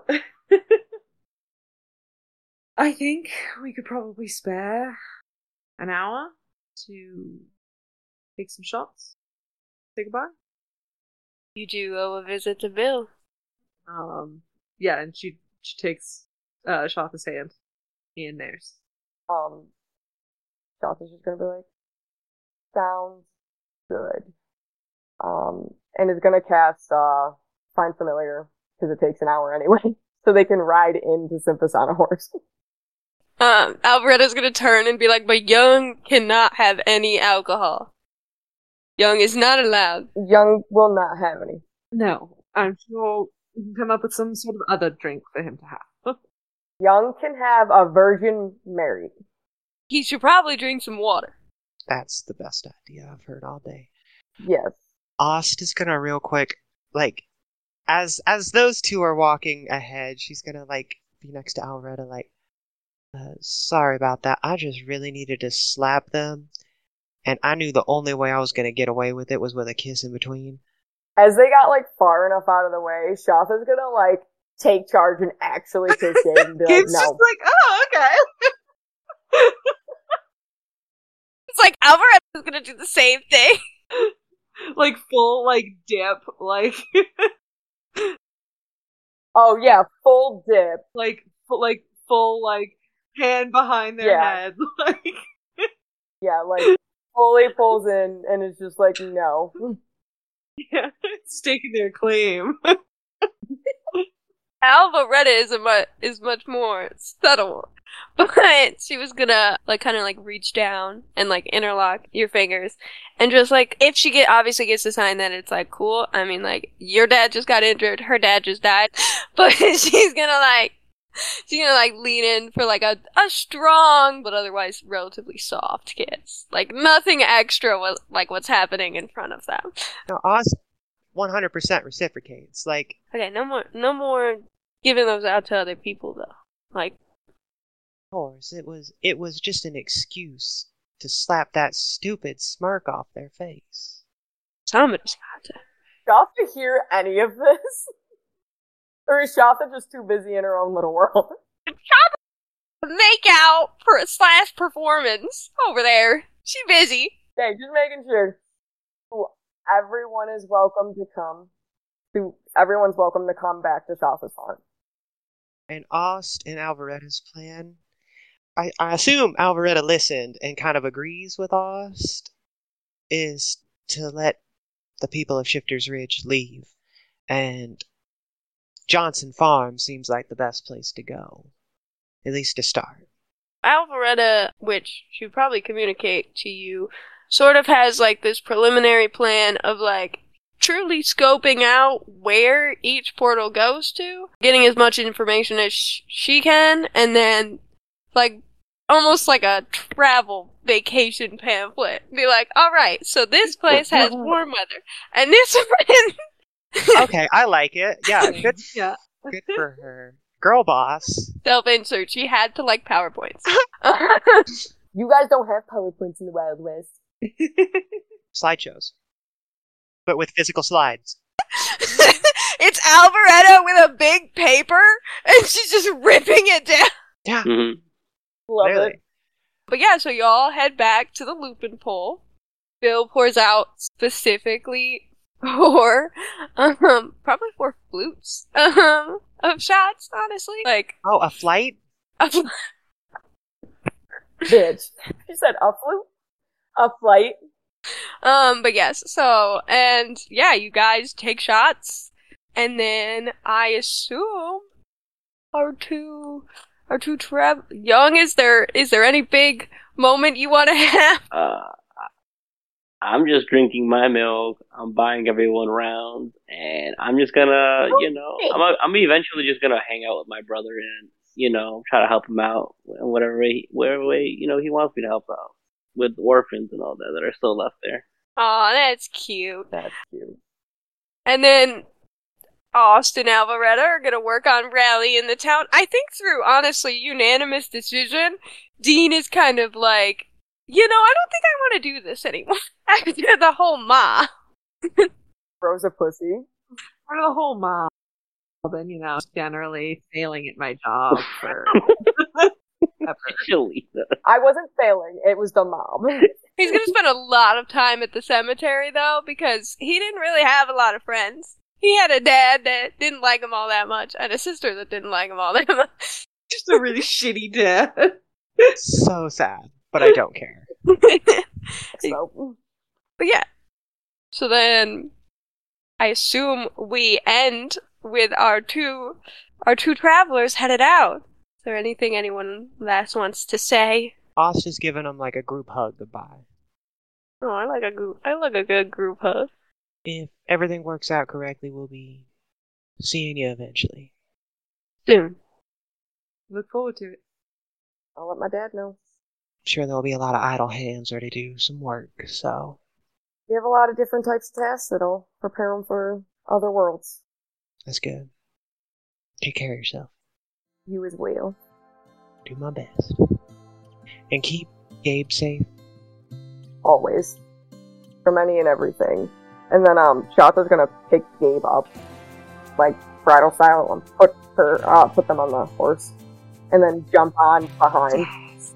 I think we could probably spare an hour to take some shots. Say goodbye. You do owe a visit to Bill. Um, yeah, and she she takes uh Shotha's hand in theirs. Um, Shotha's just gonna be like, "Sounds good." Um, and is gonna cast, uh, Find Familiar, because it takes an hour anyway, so they can ride into Simpus on a horse. Um, Alvaretta's gonna turn and be like, but Young cannot have any alcohol. Young is not allowed. Young will not have any. No, I'm sure we can come up with some sort of other drink for him to have. Young can have a Virgin Mary. He should probably drink some water. That's the best idea I've heard all day. Yes. Ost is gonna real quick, like, as as those two are walking ahead, she's gonna like be next to Alretta, like, uh, sorry about that. I just really needed to slap them, and I knew the only way I was gonna get away with it was with a kiss in between. As they got, like, far enough out of the way, Shotha's gonna, like, take charge and actually kiss Gabe and be like, Gabe's no. just like, oh, okay. It's like Alvaretta's gonna do the same thing. Like full like dip, like Oh, yeah, full dip. like full, like full like hand behind their Yeah. head, like Yeah, like, fully pulls in and is just like, no. yeah, it's taking their claim. Alvaretta is a mu- is much more subtle, but she was gonna like kind of like reach down and like interlock your fingers, and just like if she get obviously gets the sign that it's like cool. I mean, like your dad just got injured, her dad just died, but she's gonna like she's gonna like lean in for like a a strong but otherwise relatively soft kiss, like nothing extra was like what's happening in front of them. Now, Ost one hundred percent reciprocates. Like, Okay, no more no more giving those out to other people though. Like. of course, it was it was just an excuse to slap that stupid smirk off their face. Somebody's got to. Shotha hear any of this? Or is Shotha just too busy in her own little world? Make out for a slash performance over there. She busy. Okay, just making sure. Ooh, everyone is welcome to come. To, everyone's welcome to come back to Shotha's farm. And Ost and Alvaretta's plan, I, I assume Alvaretta listened and kind of agrees with Ost, is to let the people of Shifter's Ridge leave. And Johnson Farm seems like the best place to go. At least to start. Alvaretta, which should probably communicate to you, sort of has like this preliminary plan of like truly scoping out where each portal goes to, getting as much information as sh- she can, and then like almost like a travel vacation pamphlet. Be like, all right, so this place has warm weather, and this one. Okay, I like it. Yeah, good. Yeah. Good for her. Girl boss. Self-insert. She had to like PowerPoints. You guys don't have PowerPoints in the Wild West. Slideshows. But with physical slides. It's Alvaretta with a big paper, and she's just ripping it down. Yeah. Mm-hmm. Love Clearly. it. But yeah, so y'all head back to the Lupin Pole. Bill pours out specifically for, um, probably for flutes, um, of shots, honestly. Like, Oh, a flight? a fl- Bitch. She said a flute? A flight? um, but yes, so, and yeah, you guys take shots, and then I assume our two, our two Trev, Young, is there, is there any big moment you want to have? Uh, I'm just drinking my milk. I'm buying everyone rounds, and I'm just gonna, you know, I'm, I'm eventually just gonna hang out with my brother and, you know, try to help him out in whatever way, whatever way, you know, he wants me to help out with orphans and all that that are still left there. Aw, that's cute. That's cute. And then Austin and Alvaretta are gonna work on rallying the town. I think through, honestly, unanimous decision, Dean is kind of like, you know, I don't think I want to do this anymore. After the whole ma. Rosa pussy. For the whole mob, and you know, generally failing at my job for ever. Actually, I wasn't failing. It was the mom. He's gonna spend a lot of time at the cemetery, though, because he didn't really have a lot of friends. He had a dad that didn't like him all that much, and a sister that didn't like him all that much. Just a really shitty dad. So sad, but I don't care. So, But yeah. So then, I assume we end with our two, our two travelers headed out. Is there anything anyone last wants to say? Ost is giving him like a group hug goodbye. Oh, I like a group. I like a good group hug. If everything works out correctly, we'll be seeing you eventually. Soon. Look forward to it. I'll let my dad know. I'm sure there'll be a lot of idle hands ready to do some work, so We have a lot of different types of tasks that'll prepare them for other worlds. that's good. Take care of yourself. You as well. Do my best. And keep Gabe safe. Always. From any and everything. And then, um, Shotha's gonna pick Gabe up, like, bridal style, and put her, uh, put them on the horse. And then jump on behind.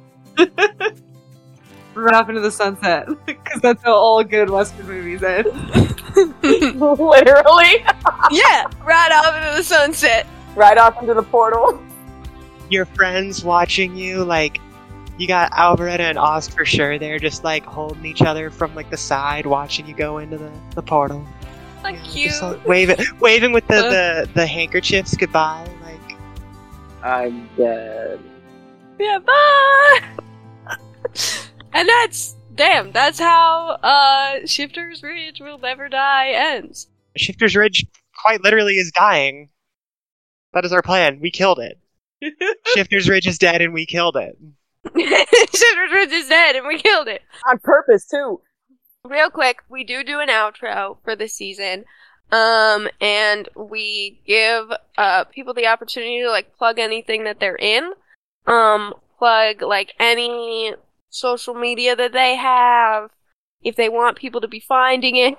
Run off into the sunset, because that's how all good Western movies end. Literally. Yeah, right off into the sunset. Right off into the portal. Your friends watching you, like, you got Alvaretta and Ost for sure. They're just like holding each other from like the side, watching you go into the, the portal. Like You know, cute. just, like, waving, waving with the, the, the handkerchiefs goodbye. Like, I'm dead. Yeah, bye! And that's, damn, that's how, uh, Shifter's Ridge Will Never Die ends. Shifter's Ridge quite literally is dying. That is our plan. We killed it. Shifter's Ridge is dead and we killed it. Shifter's Ridge is dead and we killed it. On purpose, too. Real quick, we do do an outro for the season. Um, and we give, uh, people the opportunity to, like, plug anything that they're in. Um, plug, like, any social media that they have, if they want people to be finding it.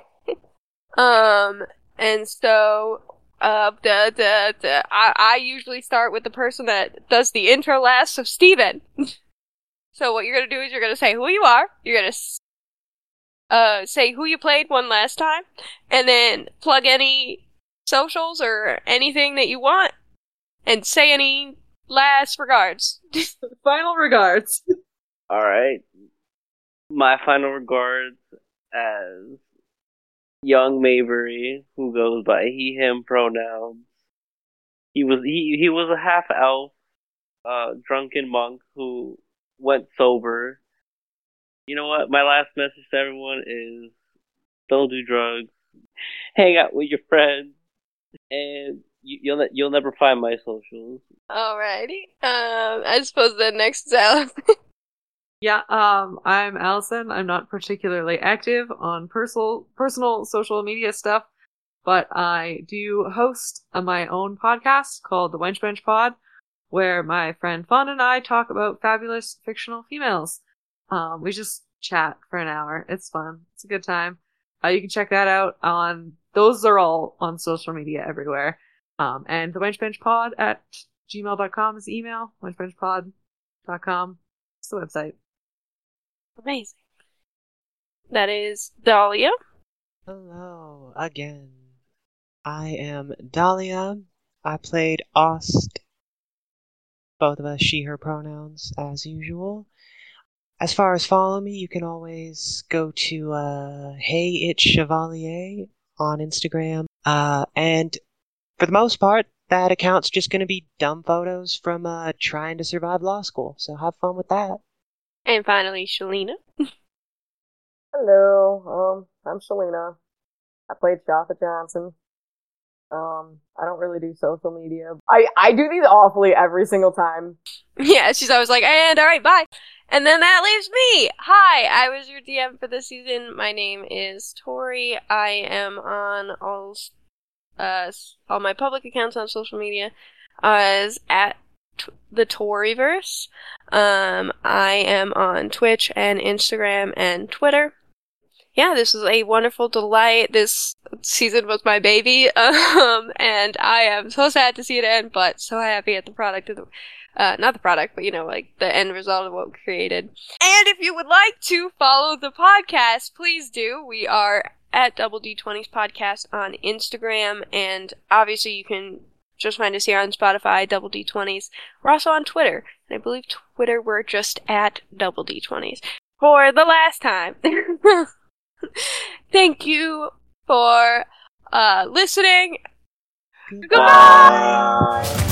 um, and so, uh, the, the, the, I, I usually start with the person that does the intro last, so Steven. So what you're gonna do is you're gonna say who you are, you're gonna, uh, say who you played one last time, and then plug any socials or anything that you want, and say any last regards. Final regards. Alright. My final regards as young Mavery, who goes by he, him pronouns. He was he he was a half elf, uh, drunken monk who went sober. You know what? My last message to everyone is don't do drugs. Hang out with your friends, and you, you'll ne- you'll never find my socials. Alrighty. Um, I suppose the next is Alice. Yeah, um, I'm Allison. I'm not particularly active on personal personal social media stuff, but I do host uh, my own podcast called the Wench Bench Pod, where my friend Fawn and I talk about fabulous fictional females. Um, we just chat for an hour. It's fun. It's a good time. Uh, you can check that out on, those are all on social media everywhere. Um, and the Wench Bench Pod at gmail dot com is the email. wench bench pod dot com is the website. Amazing. That is Dahlia. Hello again. I am Dahlia. I played Ost. Both of us she, her pronouns as usual. As far as follow me, you can always go to uh, Hey It's Chevalier on Instagram. Uh, and for the most part, that account's just going to be dumb photos from uh, trying to survive law school. So have fun with that. And finally, Shalina. Hello, um, I'm Shalina. I played Jaffa Johnson. Um, I don't really do social media. I, I do these awfully every single time. Yeah, she's always like, and alright, bye. And then that leaves me. Hi, I was your D M for this season. My name is Tori. I am on all, uh, all my public accounts on social media as at t- the Toriverse. Um, I am on Twitch and Instagram and Twitter. Yeah, this was a wonderful delight. This season was my baby, um, and I am so sad to see it end, but so happy at the product of the, uh, not the product, but you know, like the end result of what we created. And if you would like to follow the podcast, please do. We are at Double D twenties Podcast on Instagram, and obviously you can just find us here on Spotify, Double D twenties. We're also on Twitter, and I believe Twitter we're just at Double D twenties. For the last time. Thank you for uh, listening. Goodbye. Goodbye!